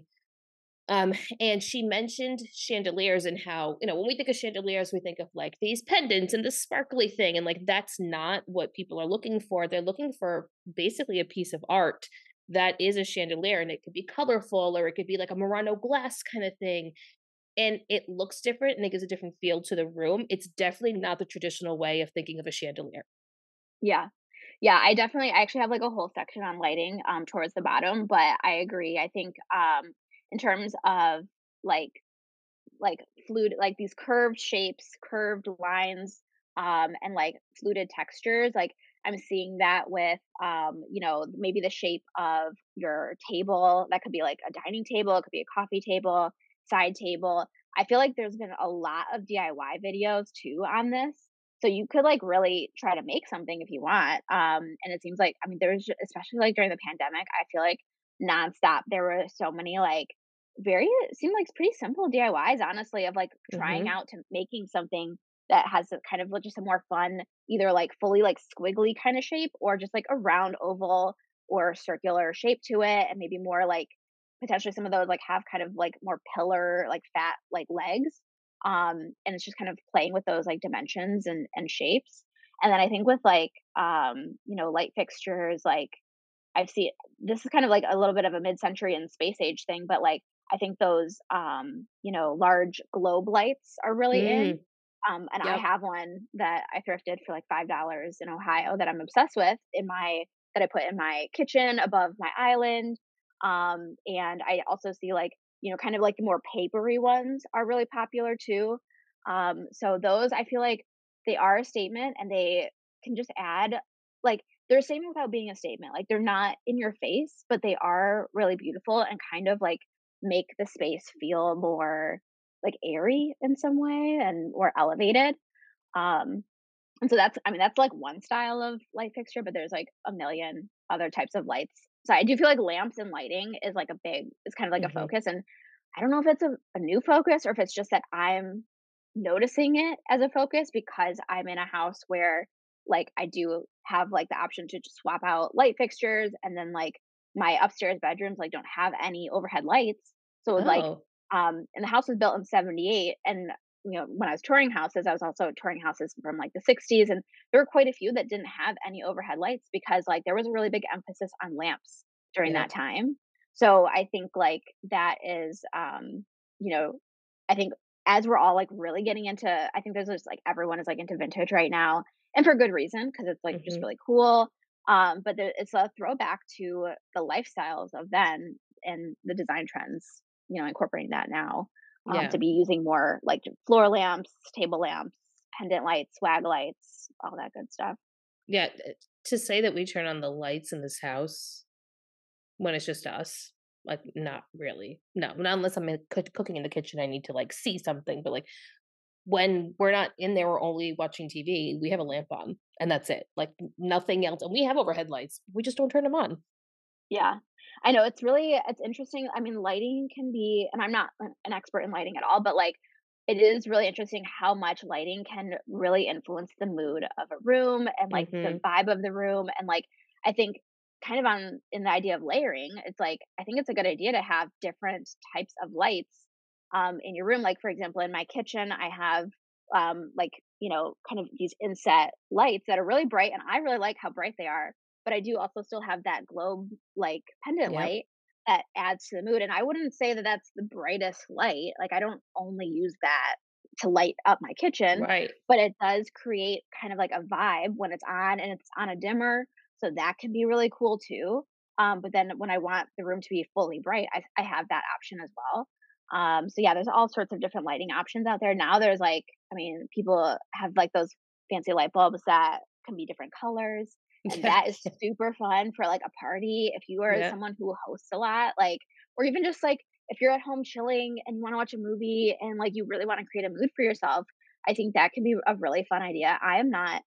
um, and she mentioned chandeliers and how, you know, when we think of chandeliers, we think of like these pendants and this sparkly thing. And like that's not what people are looking for. They're looking for basically a piece of art that is a chandelier, and it could be colorful or it could be like a Murano glass kind of thing. And it looks different and it gives a different feel to the room. It's definitely not the traditional way of thinking of a chandelier. Yeah. Yeah, I definitely I actually have, like, a whole section on lighting, um, towards the bottom, but I agree. I think, um, in terms of, like like, fluid like, these curved shapes, curved lines, um, and, like, fluted textures, like, I'm seeing that with, um, you know, maybe the shape of your table. That could be, like, a dining table, it could be a coffee table, side table. I feel like there's been a lot of D I Y videos too on this. So you could, like, really try to make something if you want, um, and it seems like I mean, there's ju especially, like, during the pandemic, I feel like nonstop there were so many, like, very it seemed like pretty simple D I Ys, honestly, of, like, trying Hmm. out to making something that has a kind of like just a more fun, either, like, fully, like, squiggly kinda shape or just, like, a round oval or circular shape to it, and maybe more, like, potentially some of those, like, have kind of, like, more pillar, like, fat, like, legs, um, and it's just kind of playing with those, like, dimensions and and shapes, and then I think with, like, um, you know, light fixtures, like, I've seen this is kind of like a little bit of a mid-century and space age thing, but, like, I think those, um, you know, large globe lights are really in, Mm, um, and I yep. have one that I thrifted for, like, five dollars in Ohio that I'm obsessed with in my that I put in my kitchen above my island, um, and I also see, like, you know, kind of like the more papery ones are really popular too, um, so those I feel like they are a statement and they can just add like, they're a statement without being a statement, like, they're not in your face, but they are really beautiful and kind of, like, make the space feel more, like, airy in some way and more elevated, um, and so that's I mean, that's, like, one style of light fixture, but there's, like, a million other types of lights. So I do feel like lamps and lighting is, like, a big is kind of like a Hmm. focus, and I don't know if it's a a new focus or if it's just that I'm noticing it as a focus because I'm in a house where, like, I do have, like, the option to just swap out light fixtures, and then, like, my upstairs bedrooms, like, don't have any overhead lights. So, like, Oh, um and the house was built in 'seventy-eight, and, you know, when I was touring houses, I was also touring houses from, like, the sixties, and there were quite a few that didn't have any overhead lights because, like, there was a really big emphasis on lamps during that yep. time. So, I think, like, that is, um, you know, I think as we're all, like, really getting into I think there's just, like everyone is, like, into vintage right now, and for good reason because it's, like, just Hmm. really cool, um, but there it's a throwback to the lifestyles of then and the design trends, you know, incorporating that now, um, Yeah. to be using more, like, floor lamps, table lamps, pendant lights, swag lights, all that good stuff. Yeah. uh, To say that we turn on the lights in this house when it's just us, like, not really. No, not unless I'm in cook cooking in the kitchen, I need to, like, see something, but, like, when we're not in there, we're only watching T V, we have a lamp on, and that's it, like, n nothing else, and we have overhead lights, we just don't turn them on. Yeah. I know it's really it's interesting. I mean, lighting can be and I'm not an an expert in lighting at all, but, like, it is really interesting how much lighting can really influence the mood of a room and, like, the Mhm. vibe of the room, and, like, I think kind of on in the idea of layering, it's like, I think it's a good idea to have different types of lights, um, in your room. Like, for example, in my kitchen, I have, um, like, you know, kind of these inset lights that are really bright, and I really like how bright they are, but I do also still have that globe like pendant Yep. light that adds to the mood. And I wouldn't say that that's the brightest light. Like, I don't only use that to light up my kitchen, Right. but it does create kind of like a vibe when it's on and it's on a dimmer. So that can be really cool too. Um, but then when I want the room to be fully bright, I, I have that option as well. Um, so yeah, there's all sorts of different lighting options out there. Now there's like, I mean, people have like those fancy light bulbs that can be different colors, and Yeah, that is super fun for, like, a party if you are yeah. someone who hosts a lot, like or even just, like, if you're at home chilling and you wanna watch a movie and, like, you really wanna create a mood for yourself, I think that can be a really fun idea. I am not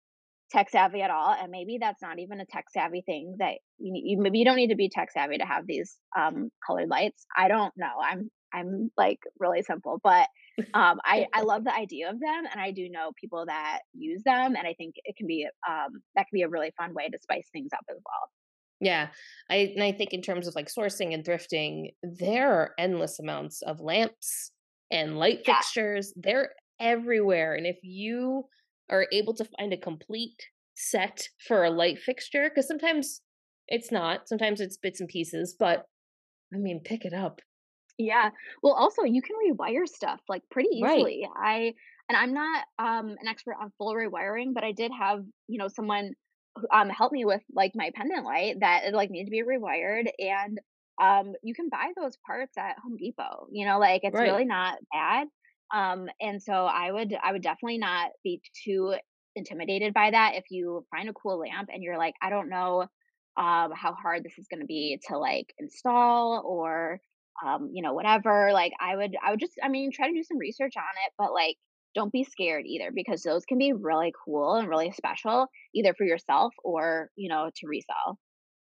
tech savvy at all, and maybe that's not even a tech savvy thing that you, need- you maybe you don't need to be tech savvy to have these um colored lights. I don't know. I'm I'm like really simple, but um I I love the idea of them, and I do know people that use them, and I think it can be um that can be a really fun way to spice things up as well. Yeah. I and I think in terms of like sourcing and thrifting, there are endless amounts of lamps and light Yeah. fixtures. They're everywhere. And if you are able to find a complete set for a light fixture, because sometimes it's not, sometimes it's bits and pieces, but I mean, pick it up. Yeah. Well, also you can rewire stuff like pretty Right. easily. I and I'm not um an expert on full rewiring, but I did have, you know, someone who, um help me with like my pendant light that it like needed to be rewired, and um you can buy those parts at Home Depot. You know, like it's Right. really not bad. Um and so I would I would definitely not be too intimidated by that if you find a cool lamp and you're like, I don't know um how hard this is going to be to like install, or um, you know, whatever. Like I would I would just I mean, try to do some research on it, but like don't be scared either, because those can be really cool and really special either for yourself or, you know, to resell.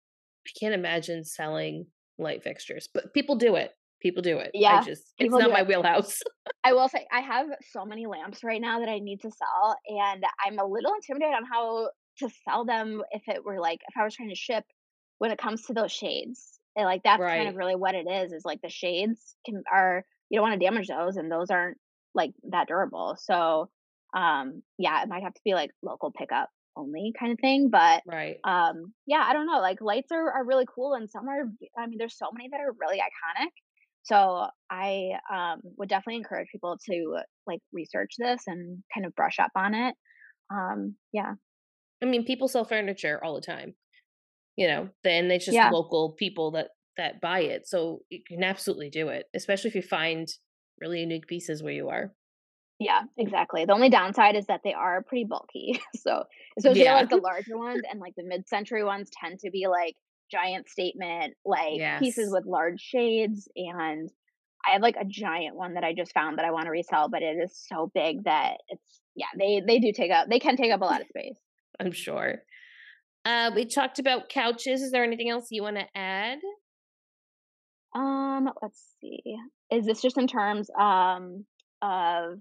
I can't imagine selling light fixtures, but people do it. People do it. I Yeah, just, it's people not do my it. wheelhouse. I will say I have so many lamps right now that I need to sell, and I'm a little intimidated on how to sell them if it were like if I was trying to ship when it comes to those shades. And like that's kind of Right. really what it is, is like the shades can are you don't want to damage those, and those aren't like that durable. So um yeah, it might have to be like local pickup only kind of thing. But Right. um yeah, I don't know. Like lights are, are really cool, and some are I mean there's so many that are really iconic. So I um, would definitely encourage people to like research this and kind of brush up on it. Um, yeah, I mean, people sell furniture all the time, you know, then it's just yeah, local people that that buy it. So you can absolutely do it, especially if you find really unique pieces where you are. yeah, exactly. The only downside is that they are pretty bulky. So especially Yeah. like the larger ones and like the mid-century ones tend to be like giant statement like pieces Yes. with large shades. And I have like a giant one that I just found that I want to resell, but it is so big that it's yeah they they do take up they can take up a lot of space. I'm sure. Uh, we talked about couches. Is there anything else you want to add? Um, let's see. Is this just in terms um of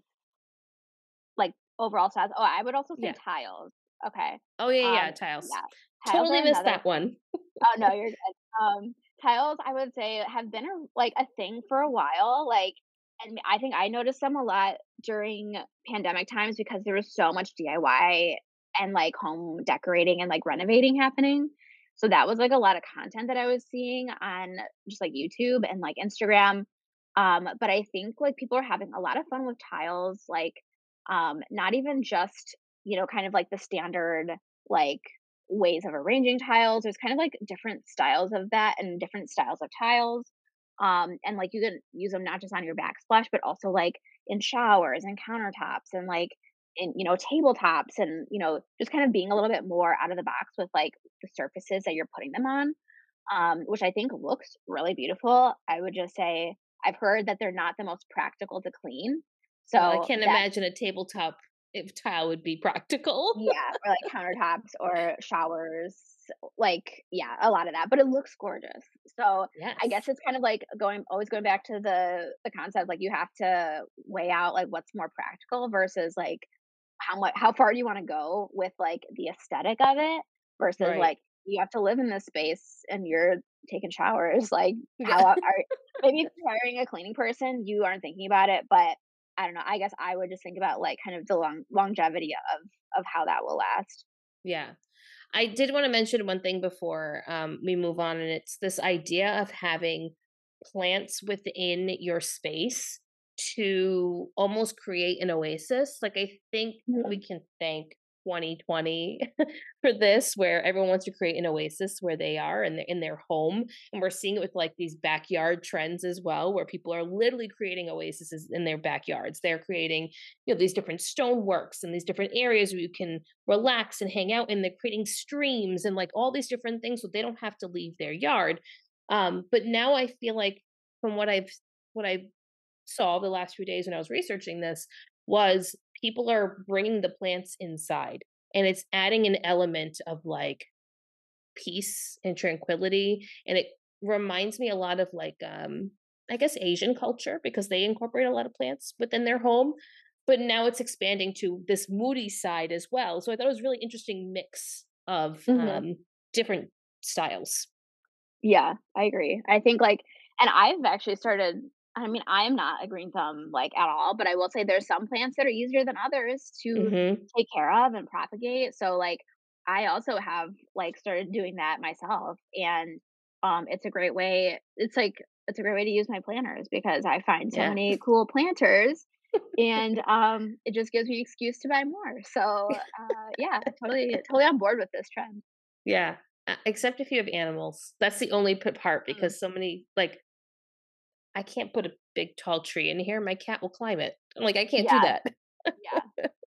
like overall size? Oh, I would also say Yeah. tiles. Okay. Oh, yeah, yeah, Um, yeah, tiles. yeah. Tiles Totally are missed another that one. oh no, you're good. Um, tiles I would say have been a like a thing for a while. Like and I think I noticed them a lot during pandemic times because there was so much D I Y and like home decorating and like renovating happening. So that was like a lot of content that I was seeing on just like YouTube and like Instagram. Um, but I think like people are having a lot of fun with tiles, like um, not even just, you know, kind of like the standard like ways of arranging tiles. There's kind of like different styles of that and different styles of tiles. Um, and like you can use them not just on your backsplash, but also like in showers and countertops and like in, you know, tabletops, and, you know, just kind of being a little bit more out of the box with like the surfaces that you're putting them on, um, which I think looks really beautiful. I would just say I've heard that they're not the most practical to clean. Well, I So can't that imagine a tabletop if tile would be practical. yeah, or like countertops or showers, like yeah, a lot of that, but it looks gorgeous. So, I guess Yes. it's kind of like going always going back to the the concept, like you have to weigh out like what's more practical versus like how much how far do you wanna go with like the aesthetic of it versus Right. like you have to live in this space and you're taking showers, like Yeah. how are maybe if you're hiring a cleaning person, you aren't thinking about it, but I don't know, I guess I would just think about like kind of the long longevity of of how that will last. Yeah. I did want to mention one thing before um, we move on, and it's this idea of having plants within your space to almost create an oasis. Like, I think we Mhm. can thank twenty twenty for this, where everyone wants to create an oasis where they are and in, in their home. And we're seeing it with like these backyard trends as well, where people are literally creating oases in their backyards. They're creating, you know, these different stoneworks and these different areas where you can relax and hang out, and they're creating streams and like all these different things so they don't have to leave their yard. Um, but now I feel like from what I've what I saw the last few days when I was researching this was people are bringing the plants inside. and it's adding an element of like peace and tranquility. And it reminds me a lot of like, um, I guess Asian culture because they incorporate a lot of plants within their home. But now it's expanding to this moody side as well. So I thought it was a really interesting mix of Hmm. um, different styles. Yeah, I agree. I think like, and I've actually started. I mean, I am not a green thumb like at all, but I will say there's some plants that are easier than others to Hmm. take care of and propagate. So like, I also have like started doing that myself, and um, it's a great way. It's like it's a great way to use my planters because I find so Yeah. many cool planters, and um, it just gives me an excuse to buy more. So uh, yeah, totally, totally on board with this trend. Yeah. Uh, Except if you have animals. That's the only p- part Mm, because so many, like, I can't put a big tall tree in here. My cat will climb it. I'm like, I can't do yeah, that. yeah,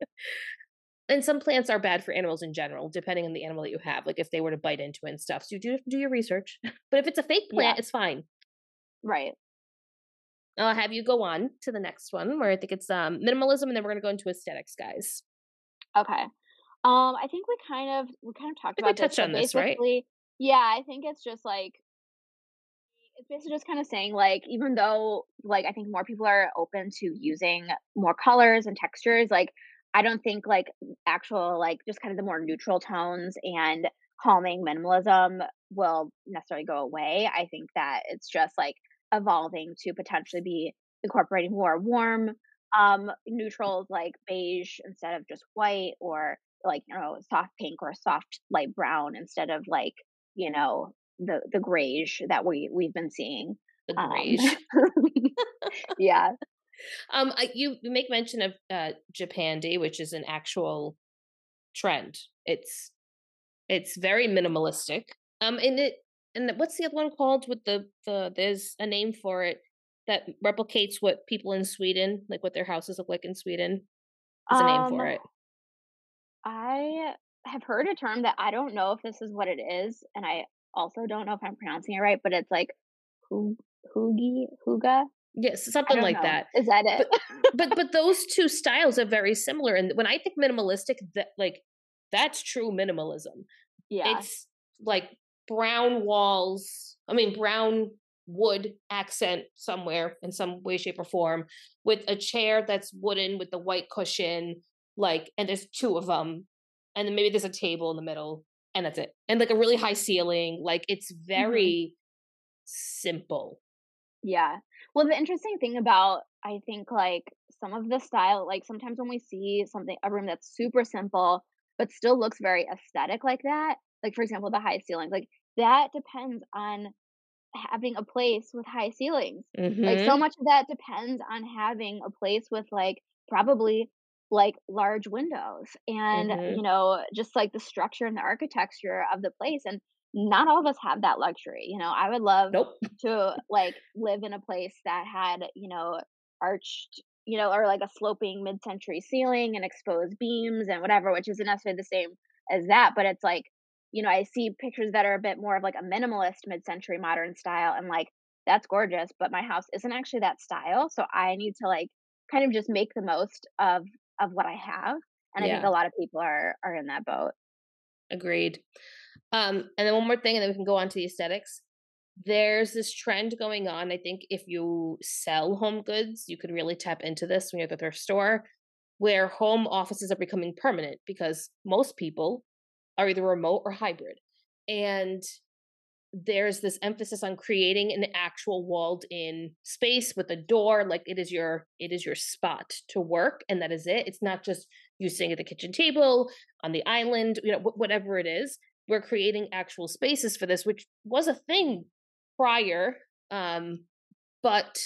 And some plants are bad for animals in general, depending on the animal that you have. Like if they were to bite into it and stuff. So you do do your research. But if it's a fake yeah. plant, it's fine. Right. I'll have you go on to the next one where I think it's um minimalism and then we're gonna go into aesthetics, guys. Okay. Um, I think we kind of we kind of I talked think we about this, touched but on this, right? basically, yeah, I think it's just like it's basically just kind of saying like even though like I think more people are open to using more colors and textures, like I don't think like actual like just kind of the more neutral tones and calming minimalism will necessarily go away. I think that it's just like evolving to potentially be incorporating more warm um neutrals like beige instead of just white, or like you know soft pink or soft light brown instead of like you know the the grayish that we we've been seeing. The Um, grayish. yeah. Um, I, you you make mention of uh Japandi, which is an actual trend. It's it's very minimalistic. Um, and it and what's the other one called with the the there's a name for it that replicates what people in Sweden, like what their houses look like in Sweden. There's a name Um, for it. I have heard a term that I don't know if this is what it is, and I also don't know if I'm pronouncing it right, but it's like hu hoogie huga. Yes, I something don't like know. that. Is that But it? but but those two styles are very similar. And when I think minimalistic, that like that's true minimalism. Yeah. It's like brown walls, I mean brown wood accent somewhere in some way, shape, or form, with a chair that's wooden with the white cushion, like, and there's two of them, and then maybe there's a table in the middle, and that's it. And like a really high ceiling. Like it's Mhm. very simple. Yeah. Well, the interesting thing about I think like some of the style, like sometimes when we see something a room that's super simple but still looks very aesthetic like that, like for example the high ceilings, like that depends on having a place with high ceilings. Like so Mhm. much of that depends on having a place with like probably like large windows and you Mhm. know just like the structure and the architecture of the place, and not all of us have that luxury. You know, I would love Nope. to like live in a place that had, you know, arched, you know, or like a sloping mid-century ceiling and exposed beams and whatever, which isn't necessarily the same as that, but it's like you know, I see pictures that are a bit more of like a minimalist mid-century modern style and like that's gorgeous, but my house isn't actually that style, so I need to like kind of just make the most of of what I have. And I think Yeah, a lot of people are are in that boat. agreed. Um, and then one more thing, and then we can go on to the aesthetics. There's this trend going on. I think if you sell home goods, you could really tap into this when you're at the thrift store, where home offices are becoming permanent because most people are either remote or hybrid. And there's this emphasis on creating an actual walled in space with a door, like it is your it is your spot to work, and that is it. It's not just you sitting at the kitchen table on the island, you know, wh- whatever it is. We're creating actual spaces for this, which was a thing prior, um but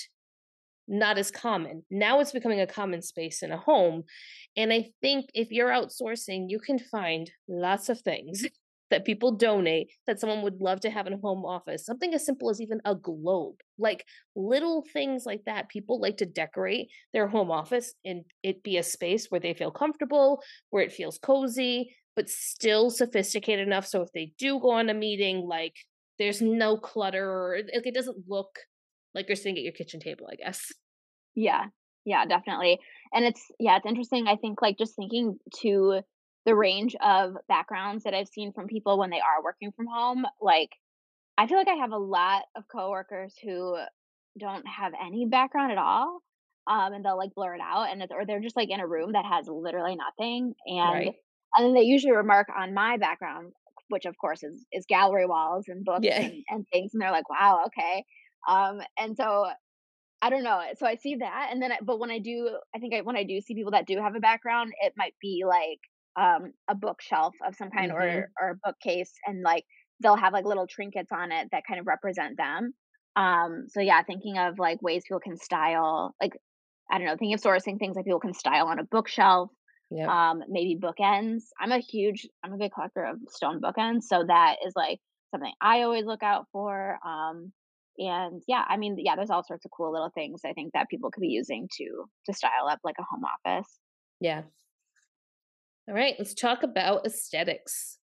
not as common. Now it's becoming a common space in a home. And I think if you're outsourcing, you can find lots of things that people donate that someone would love to have in a home office. Something as simple as even a globe. Like little things like that. People like to decorate their home office and it be a space where they feel comfortable, where it feels cozy, but still sophisticated enough so if they do go on a meeting, like there's no clutter or like it doesn't look like you're sitting at your kitchen table, I guess. Yeah. Yeah, definitely. And it's yeah, it's interesting. I think like just thinking to the range of backgrounds that I've seen from people when they are working from home, like, I feel like I have a lot of coworkers who don't have any background at all, um, and they'll, like, blur it out, and it's or they're just, like, in a room that has literally nothing, and Right. and then they usually remark on my background, which, of course, is is gallery walls and books Yeah. and and things, and they're like, "Wow, okay." Um, and so I don't know, so I see that, and then I but when I do I think I when I do see people that do have a background, it might be, like, um, a bookshelf of some kind or Mhm. or a bookcase, and, like, they'll have, like, little trinkets on it that kind of represent them. Um, so yeah, thinking of, like, ways people can style, like, I don't know, thinking of sourcing things that people can style on a bookshelf, Yep. um, maybe bookends. I'm a huge I'm a big collector of stone bookends, so that is, like, something I always look out for, um and yeah, I mean, yeah, there's all sorts of cool little things I think that people could be using to to style up like a home office. Yeah. All right, let's talk about aesthetics.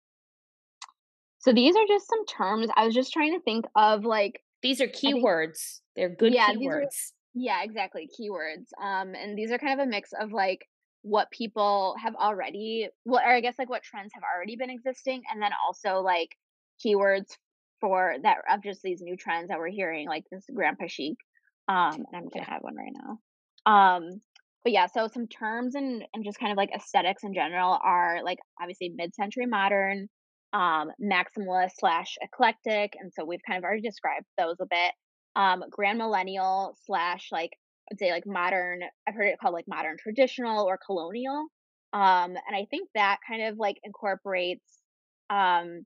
So these are just some terms. I was just trying to think of like These are I think keywords. They're good yeah, these are keywords. yeah, exactly, keywords. Um and these are kind of a mix of like what people have already well, or I guess like what trends have already been existing and then also like keywords for that of just these new trends that we're hearing like this grandpa chic. Um and I'm Yeah. going to have one right now. Um but yeah, so some terms and and just kind of like aesthetics in general are like obviously mid-century modern, um maximalist slash eclectic, and so we've kind of already described those a bit. Um grand millennial slash like I'd say like modern, I've heard it called like modern traditional or colonial. Um, and I think that kind of like incorporates, um,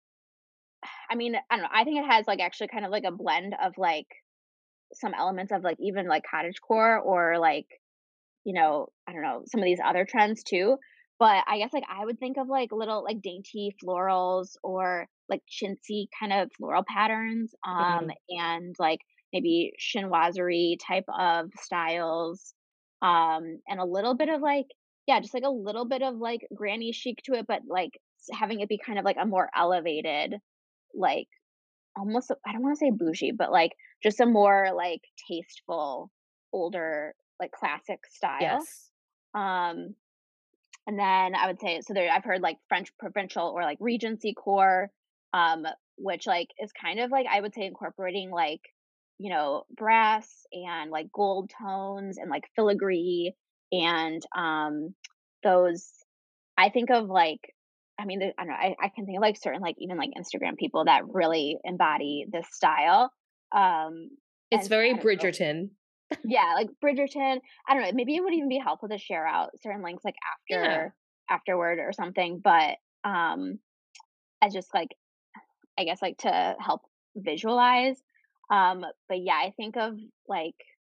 I mean, I don't know. I think it has like actually kind of like a blend of like some elements of like even like cottagecore or like, you know, I don't know, some of these other trends too. But I guess like I would think of like little like dainty florals or like chintzy kind of floral patterns, um, Mm. and like maybe chinoiserie type of styles, um, and a little bit of like yeah, just like a little bit of like granny chic to it, but like s- having it be kind of like a more elevated, like almost I don't want to say bougie, but like just a more like tasteful, older, like classic style. Yes. Um, and then I would say so there I've heard like French provincial or like Regency core, um, which like is kind of like I would say incorporating like, you know, brass and like gold tones and like filigree and um those I think of like I mean, there, I don't know. I, I can think of like certain like even like Instagram people that really embody this style. Um, It's and very I don't know. Bridgerton. Yeah, like Bridgerton. I don't know. Maybe it would even be helpful to share out certain links like Yeah. after afterward or something. But um, as just like I guess like to help visualize. Um, but yeah, I think of like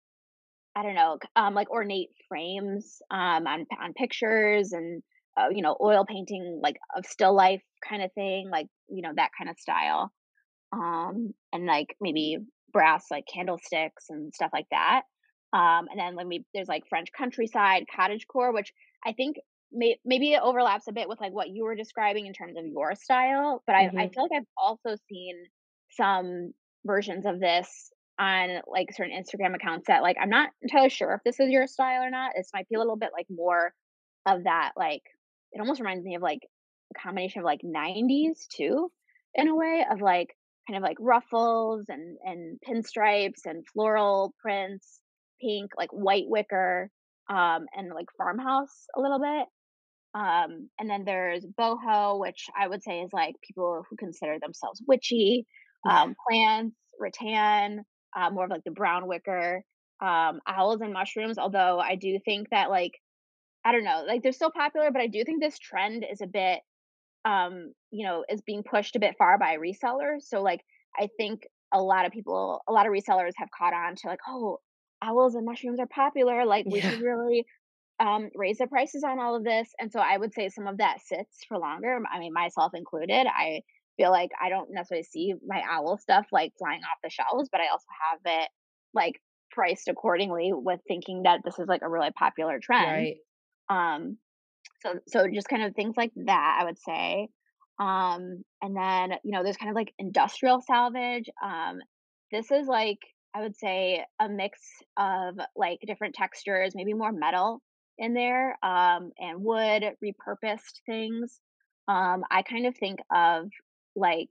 I don't know, c um, like ornate frames, um, on on pictures and, uh, you know, oil painting, like, of still life kinda thing, like, you know, that kinda style. Um, and, like, maybe brass, like, candlesticks and stuff like that. Um, and then let me there's, like, French countryside, cottagecore, which I think may maybe it overlaps a bit with, like, what you were describing in terms of your style, but I I Mhm. feel like I've also seen some versions of this on, like, certain Instagram accounts that, like, I'm not entirely sure if this is your style or not. This might be a little bit, like, more of that, like it almost reminds me of, like, a combination of, like, nineties too, in a way of, like, kind of, like, ruffles and and pinstripes and floral prints, pink, like, white wicker, um, and, like, farmhouse a little bit. Um, and then there's boho, which I would say is like people who consider themselves witchy, Yeah. um, plants, rattan, uh, more of like the brown wicker, um, owls and mushrooms. Although I do think that like I don't know, like they're still popular, but I do think this trend is a bit, um, you know, is being pushed a bit far by resellers. So like I think a lot of people, a lot of resellers have caught on to like, oh, owls and mushrooms are popular. Like we Yeah. should really um, raise the prices on all of this, and so I would say some of that sits for longer. I mean, myself included. I feel like I don't necessarily see my owl stuff like flying off the shelves, but I also have it like priced accordingly with thinking that this is like a really popular trend. Right. Um, so so just kind of things like that, I would say. Um, and then, you know, there's kind of like industrial salvage. Um, this is like I would say a mix of like different textures, maybe more metal in there, um, and wood, repurposed things. Um, I kind of think of like,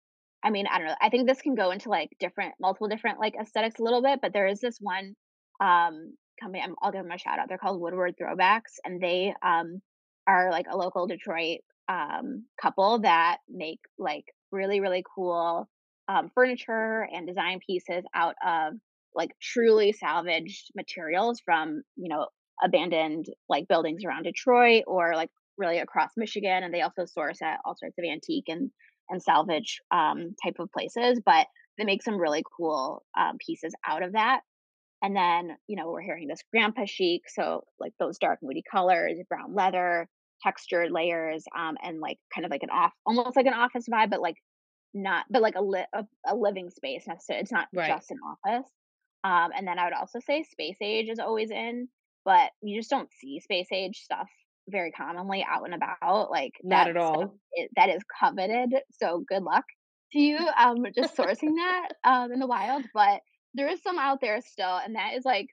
I mean, I don't know. I think this can go into like different, multiple different like aesthetics a little bit, but there is this one um company. I'm, I'll give them a shout out. They're called Woodward Throwbacks, and they um are like a local Detroit um couple that make like really really cool um furniture and design pieces out of like truly salvaged materials from you know abandoned like buildings around Detroit or like really across Michigan, and they also source at all sorts of antique and and salvage um, type of places, but they make some really cool um, pieces out of that. And then, you know, we're hearing this grandpa chic, so like those dark moody colors, brown leather, textured layers, um, and like kind of like an off, almost like an office vibe, but like not, but like a li- a, a living space. Necessarily, it's not Right. just an office. Um, and then I would also say space age is always in, but you just don't see space age stuff very commonly out and about. Like Not that at stuff all. i- that is coveted. So good luck to you um just sourcing that um in the wild. But there is some out there still, and that is like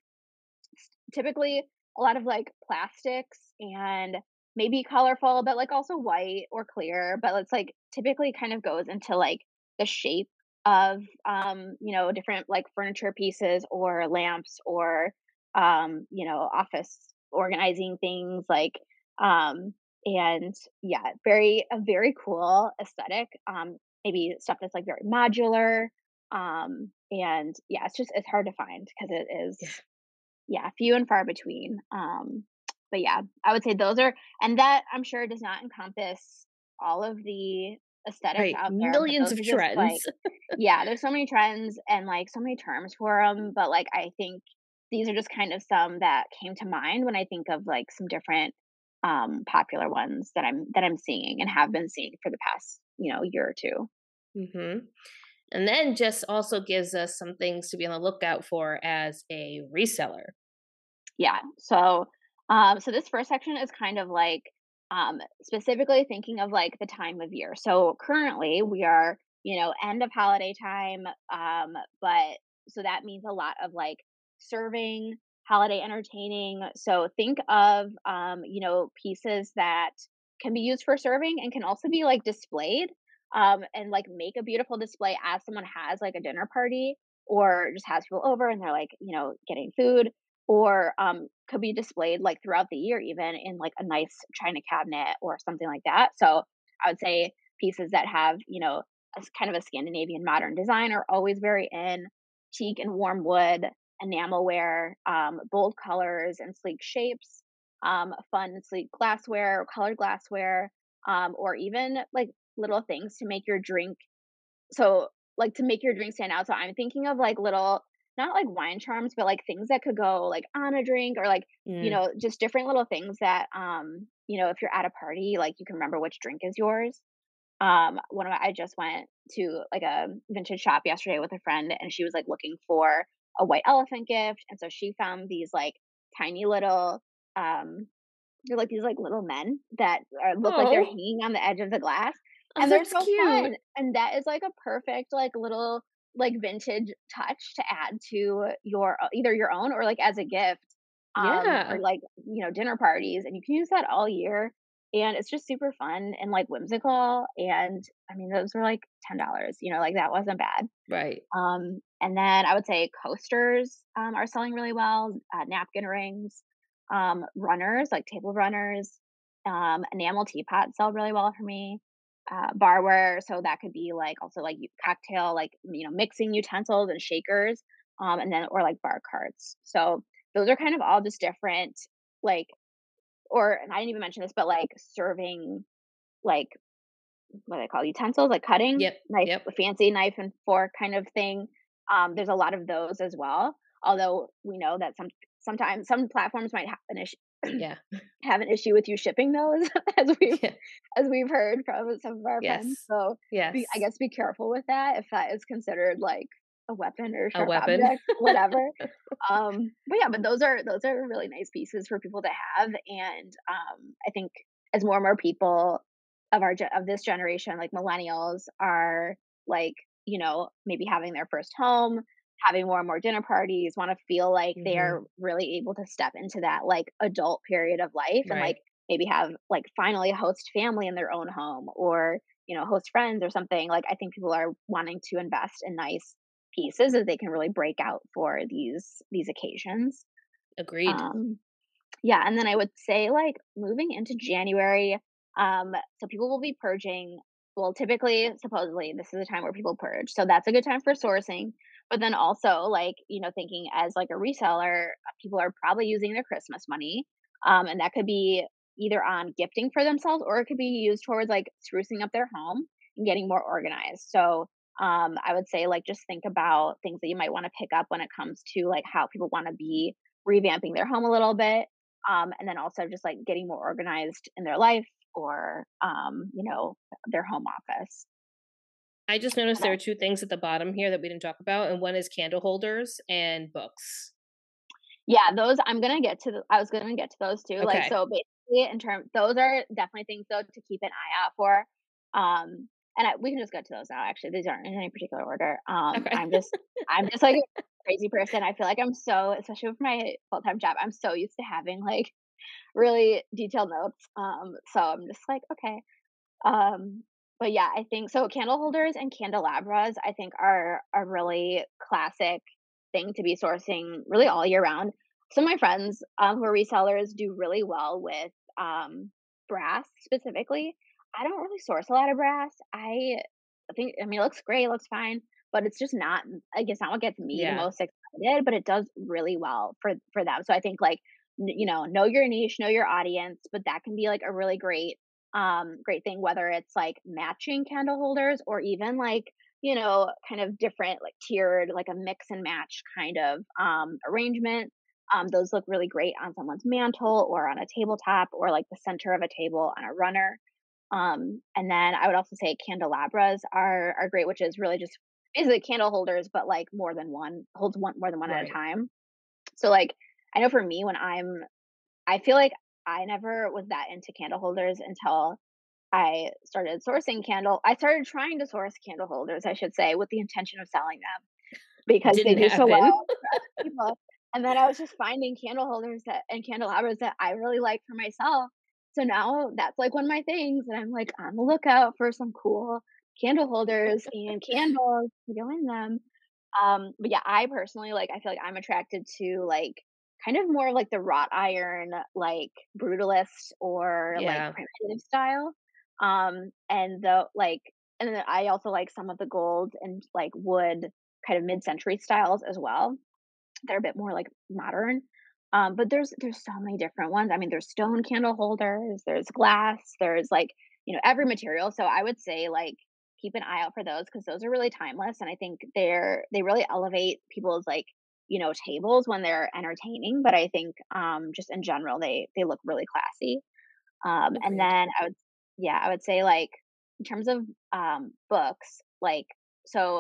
typically a lot of like plastics and maybe colorful, but like also white or clear. But it's like typically kind of goes into like the shape of um, you know, different like furniture pieces or lamps or um, you know, office organizing things like um and yeah, very a very cool aesthetic. Um maybe stuff that's like very modular. Um and yeah, it's just it's hard to find because it Yeah. is yeah, few and far between. Um, but yeah, I would say those are, and that I'm sure does not encompass all of the aesthetics Right. out there, but Millions those of are just like, trends. yeah, there's so many trends and like so many terms for them. But like, I think these are just kind of some that came to mind when I think of like some different um popular ones that I'm that I'm seeing and have been seeing for the past you know year or two. hmm And then just also gives us some things to be on the lookout for as a reseller. Yeah. So, um, so this first section is kind of like um, specifically thinking of like the time of year. So currently we are, you know, end of holiday time, um, but so that means a lot of like serving, holiday entertaining. So think of, um, you know, pieces that can be used for serving and can also be like displayed, um, and like make a beautiful display as someone has like a dinner party or just has people over and they're like, you know, getting food or um, could be displayed like throughout the year, even in like a nice china cabinet or something like that. So I would say pieces that have, you know, a s- kind of a Scandinavian modern design are always very in. Teak and warm wood, enamelware, um, bold colors and sleek shapes, um, fun and sleek glassware or colored glassware, um, or even like little things to make your drink so, like, to make your drink stand out, so I'm thinking of, like, little not like wine charms, but, like, things that could go, like, on a drink or, like, you Mm. know, just different little things that, um, you know, if you're at a party, like, you can remember which drink is yours. Um, one of my I just went to, like, a vintage shop yesterday with a friend, and she was, like, looking for a white elephant gift, and so she found these, like, tiny little, um they're like these, like, little men that are look like they're Oh, hanging on the edge of the glass, oh, and they're that's so cute. fun, and that is, like, a perfect, like, little, like, vintage touch to add to your uh, either your own or, like, as a gift, um, for, Yeah. like, you know, dinner parties, and you can use that all year, and it's just super fun and, like, whimsical, and, I mean, those were, like, ten dollars you know, like, that wasn't bad. Right. Um, and then I would say coasters, um, are selling really well, uh, napkin rings, um, runners, like table runners, um, enamel teapots sell really well for me. Uh, barware, so that could be like also like u- cocktail, like you know, mixing utensils and shakers, um, and then or like bar carts. So those are kind of all just different, like, or and I didn't even mention this, but like serving, like what do they call utensils, like cutting Yep. knife, Yep. a fancy knife and fork kind of thing. Um, there's a lot of those as well. Although we know that some sometimes some platforms might have an issue Yeah. have an issue with you shipping those, as we've Yeah. as we've heard from some of our friends. Yes. So be, I Yes. guess be careful with that if that is considered like a weapon or a A sharp weapon. object, whatever. Um, but yeah, but those are those are really nice pieces for people to have, and um, I think as more and more people of our ge- of this generation, like millennials, are like you know maybe having their first home, having more and more dinner parties, want to feel like they Hmm. are really able to step into that like adult period of life and like Right. maybe have like finally host family in their own home or, you know, host friends or something. Like I think people are wanting to invest in nice pieces that they can really break out for these these occasions. Agreed. Um yeah, and then I would say, like, moving into January, um, so people will be purging. Well, typically, supposedly, this is a time where people purge, so that's a good time for sourcing. But then also, like, you know, thinking as like a reseller, uh, people are probably using their Christmas money, um, and that could be either on gifting for themselves or it could be used towards like sprucing up their home and getting more organized. So, um, I would say, like, just think about things that you might want to pick up when it comes to like how people want to be revamping their home a little bit, um, and then also just like getting more organized in their life or um, you know, their home office. I just noticed And there are al- two things at the bottom here that we didn't talk about, and one is candle holders and books. yeah, those I'm gonna get to. The, I was gonna get to those too. Like Okay. so, basically, in terms, those are definitely things though to keep an eye out for. Um, and I, we can just get to those now. Actually, these aren't in any particular order. Um, Okay. I'm just, I'm just like a crazy person. I feel like I'm so, especially with my full time job, I'm so used to having like really detailed notes. Um, so I'm just like, okay. Um, but yeah, I think so candle holders and candelabras, I think are a really classic thing to be sourcing really all year round. Some of my friends, um, who are resellers do really well with, um, brass specifically. I don't really source a lot of brass. I think, I mean, it looks great, it looks fine, but it's just not, I guess, not what gets me the Yeah. most excited, but it does really well for for them. So I think like, n- you know, know your niche, know your audience, but that can be like a really great um great thing, whether it's like matching candle holders or even like, you know, kind of different like tiered, like a mix and match kind of um arrangement. Um those look really great on someone's mantle or on a tabletop or like the center of a table on a runner. Um and then I would also say candelabras are are great, which is really just basically candle holders but like more than one, holds one more than one at a Right. time. So like I know for me when I'm I feel like I never was that into candle holders until I started sourcing candle I started trying to source candle holders, I should say, with the intention of selling them because they Didn't do so happen. well for other people, and then I was just finding candle holders that and candelabras that I really like for myself. So now that's like one of my things, and I'm like on the lookout for some cool candle holders and candles to go in them. Um, but yeah, I personally like I feel like I'm attracted to like kind of more of like the wrought iron, like brutalist or like Yeah. primitive style. Um, and the like, and then I also like some of the gold and like wood kind of mid-century styles as well. They're a bit more like modern. Um, but there's there's so many different ones. I mean, there's stone candle holders, there's glass, there's like, you know, every material. So I would say like keep an eye out for those because those are really timeless and I think they're they really elevate people's like, you know, tables when they're entertaining. But I think um just in general they they look really classy. Um and Agreed. then I would yeah, I would say like in terms of um books, like so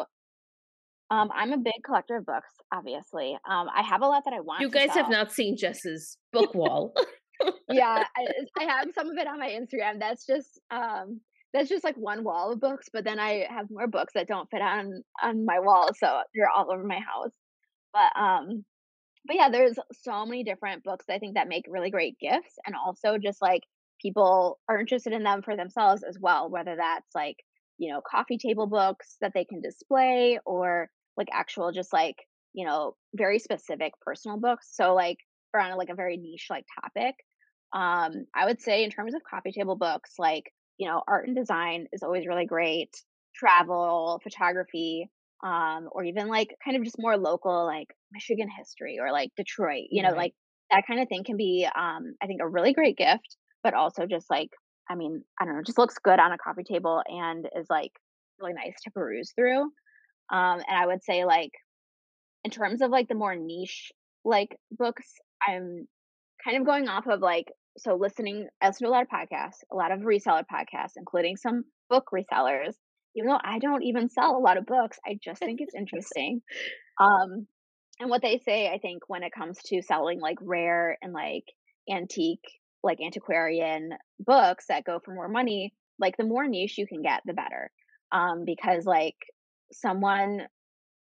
um, I'm a big collector of books, obviously. Um, I have a lot that I want You to guys have sell. not seen Jess's book wall. Yeah, I, I have some of it on my Instagram. That's just um, that's just like one wall of books, but then I have more books that don't fit on on my wall, so they're all over my house. But um, but yeah, there's so many different books I think that make really great gifts, and also just like people are interested in them for themselves as well, whether that's like, you know, coffee table books that they can display or like actual just like, you know, very specific personal books. So like for on like a very niche like topic. Um, I would say in terms of coffee table books, like, you know, art and design is always really great. Travel, photography, um, or even like kind of just more local, like Michigan history or like Detroit, you know, Right. like that kind of thing can be, um, I think, a really great gift, but also just like, I mean, I don't know, just looks good on a coffee table and is like really nice to peruse through. Um, and I would say like in terms of like the more niche like books, I'm kind of going off of like so listening I listen to a lot of podcasts, a lot of reseller podcasts, including some book resellers. Even though I don't even sell a lot of books, I just think it's interesting. Um, and what they say, I think, when it comes to selling like rare and like antique, like antiquarian books that go for more money, like the more niche you can get, the better. Um, because like someone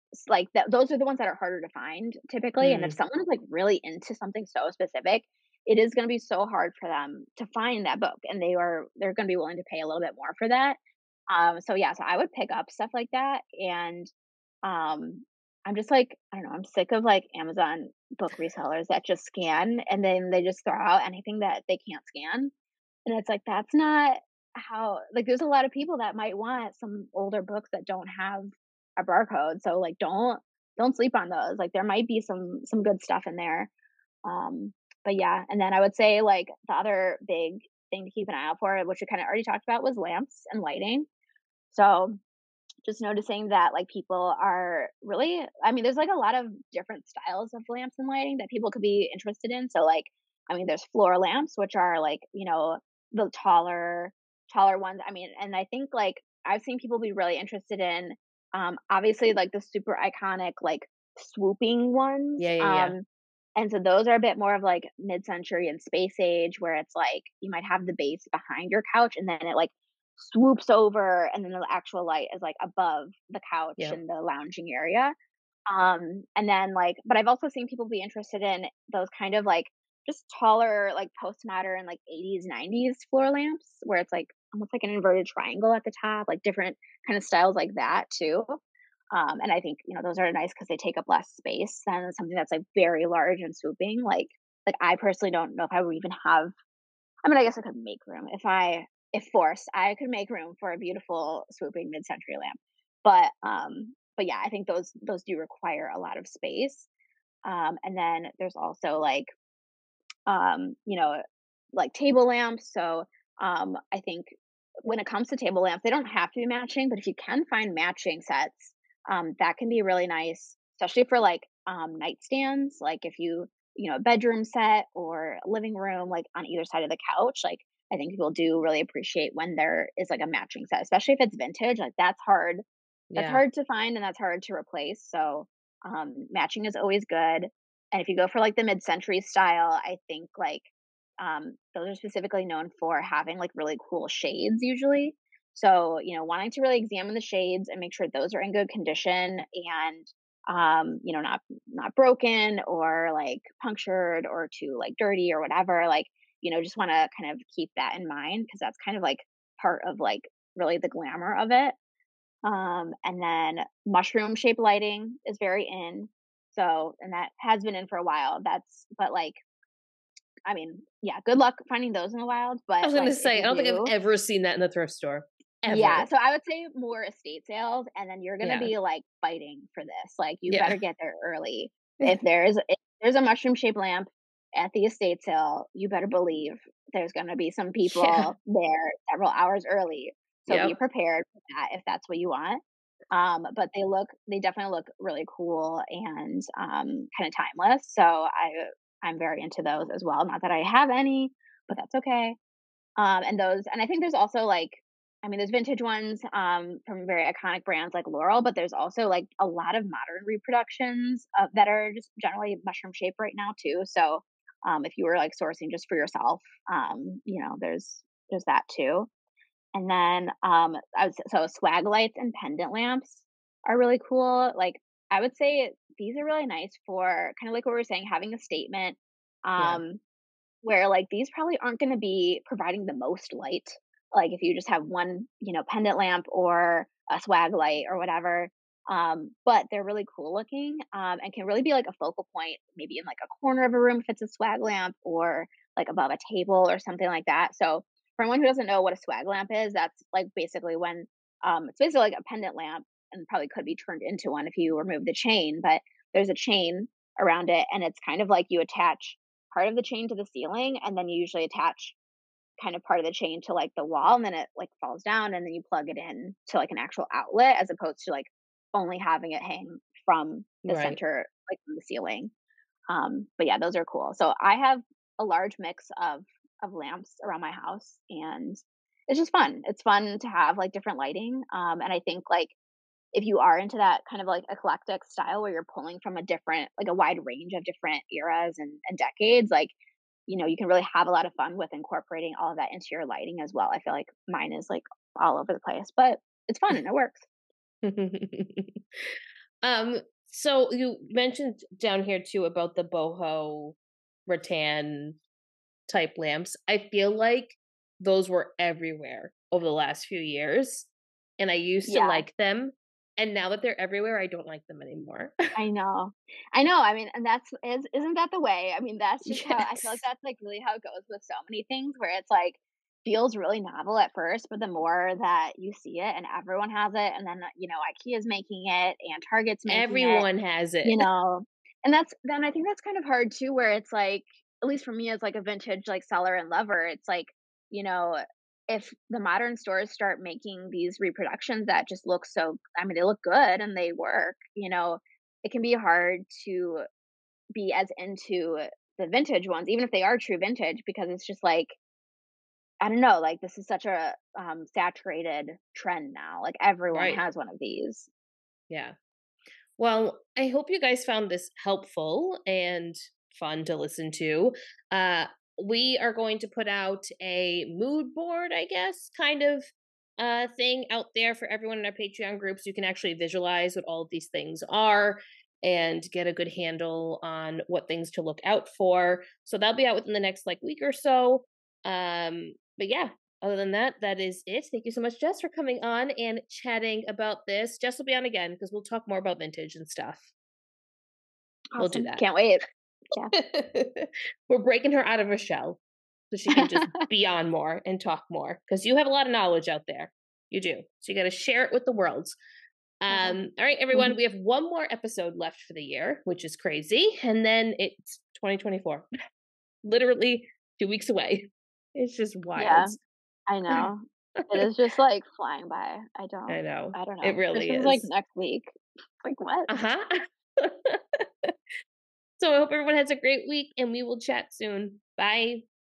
like that, those are the ones that are harder to find typically. And if Mm. someone is like really into something so specific, it is going to be so hard for them to find that book, and they are they're going to be willing to pay a little bit more for that. Um, so yeah, so I would pick up stuff like that, and um, I'm just like I don't know, I'm sick of like Amazon book resellers that just scan and then they just throw out anything that they can't scan, and it's like that's not how like there's a lot of people that might want some older books that don't have a barcode, so like don't don't sleep on those. Like there might be some some good stuff in there. Um, but yeah, and then I would say like the other big thing to keep an eye out for, which we kind of already talked about, was lamps and lighting. So just noticing that like people are really, I mean, there's like a lot of different styles of lamps and lighting that people could be interested in. So like, I mean, there's floor lamps, which are like, you know, the taller, taller ones. I mean, and I think like I've seen people be really interested in, um, obviously like the super iconic, like swooping ones. Yeah, yeah, yeah. Um, and so those are a bit more of like mid-century and space age, where it's like you might have the base behind your couch and then it like swoops over and then the actual light is like above the couch Yep. in the lounging area. Um, and then like, but I've also seen people be interested in those kind of like just taller, like postmodern, like eighties, nineties floor lamps where it's like almost like an inverted triangle at the top, like different kind of styles like that too. Um, and I think, you know, those are nice because they take up less space than something that's like very large and swooping. Like, like I personally don't know if I would even have, I mean, I guess I could make room if I, if forced, I could make room for a beautiful swooping mid-century lamp. But, um, but yeah, I think those those do require a lot of space. Um, and then there's also like, um, you know, like table lamps. So, um, I think when it comes to table lamps, they don't have to be matching, but if you can find matching sets, um, that can be really nice, especially for like um, nightstands. Like if you, you know, a bedroom set or a living room, like on either side of the couch, like I think people do really appreciate when there is like a matching set, especially if it's vintage. Like that's hard. That's Yeah. hard to find and that's hard to replace. So um, matching is always good. And if you go for like the mid-century style, I think like um, those are specifically known for having like really cool shades usually. So, you know, wanting to really examine the shades and make sure those are in good condition and um, you know, not not broken or like punctured or too like dirty or whatever. Like, you know, just want to kind of keep that in mind because that's kind of like part of like really the glamour of it. Um, and then mushroom shaped lighting is very in. So, and that has been in for a while. That's, but like, I mean, yeah, good luck finding those in the wild. I But was gonna like, if say, I you don't think I've do, ever seen that in the thrift store. yeah. Ever. So I would say more estate sales, and then you're gonna Yeah. be like fighting for this. Like, you Yeah. better get there early. If there's if there's a mushroom shaped lamp at the estate sale, you better believe there's gonna be some Yeah. people there several hours early. So be Yep. prepared for that if that's what you want. Um, but they look they definitely look really cool and um kind of timeless. So I I'm very into those as well. Not that I have any, but that's okay. Um, and those, and I think there's also like, I mean, there's vintage ones um, from very iconic brands like Laurel, but there's also like a lot of modern reproductions uh, that are just generally mushroom shaped right now too. So um, if you were like sourcing just for yourself, um, you know, there's there's that too. And then um, I was, so swag lights and pendant lamps are really cool. Like I would say these are really nice for kind of like what we were saying, having a statement. Yeah. Um, where, like, these probably aren't gonna be providing the most light, like, if you just have one, you know, pendant lamp or a swag light or whatever, um, but they're really cool looking, um, and can really be, like, a focal point, maybe in, like, a corner of a room if it's a swag lamp or, like, above a table or something like that. So, for anyone who doesn't know what a swag lamp is, that's, like, basically when, um it's basically like a pendant lamp and probably could be turned into one if you remove the chain, but there's a chain around it, and it's kind of like you attach part of the chain to the ceiling, and then you usually attach kind of part of the chain to like the wall, and then it like falls down, and then you plug it in to like an actual outlet as opposed to like only having it hang from the Right. center, like from the ceiling. Um, but yeah, those are cool. So I have a large mix of of lamps around my house, and it's just fun. It's fun to have like different lighting. Um, and I think like if you are into that kind of like eclectic style where you're pulling from a different, like a wide range of different eras and, and decades, like, you know, you can really have a lot of fun with incorporating all of that into your lighting as well. I feel like mine is like all over the place, but it's fun and it works. Um, so you mentioned down here too about the boho rattan type lamps. I feel like those were everywhere over the last few years, and I used to Yeah. like them, and now that they're everywhere, I don't like them anymore. I know. I know, I mean, and that's is isn't that the way? I mean, that's just how I feel like Yes. that's, like, really how it goes with so many things where it's, like, feels really novel at first, but the more that you see it and everyone has it, and then, you know, IKEA's making it and Target's making it, Everyone has it. you know, and that's then I think that's kind of hard too, where it's like, at least for me as like a vintage like seller and lover, it's like, you know, if the modern stores start making these reproductions that just look so, I mean, they look good and they work, you know, it can be hard to be as into the vintage ones, even if they are true vintage, because it's just like, I don't know, like this is such a um saturated trend now. Like everyone Right. has one of these. Yeah. Well, I hope you guys found this helpful and fun to listen to. Uh, we are going to put out a mood board, I guess, kind of uh, thing out there for everyone in our Patreon groups. You can actually visualize what all of these things are and get a good handle on what things to look out for. So that'll be out within the next like week or so. Um, but yeah, other than that, that is it. Thank you so much, Jess, for coming on and chatting about this. Jess will be on again because we'll talk more about vintage and stuff. We'll do Awesome. that. Can't wait. Yeah. We're breaking her out of her shell so she can just be on more and talk more because you have a lot of knowledge out there. You do. So you got to share it with the world. Okay. Um, all right, everyone, we have one more episode left for the year, which is crazy. And then it's twenty twenty-four. Literally two weeks away. It's just wild. Yeah, I know. It is just like flying by. I don't I know. I don't It know. really Christmas is like is. next week. Like what? Uh-huh. So I hope everyone has a great week and we will chat soon. Bye.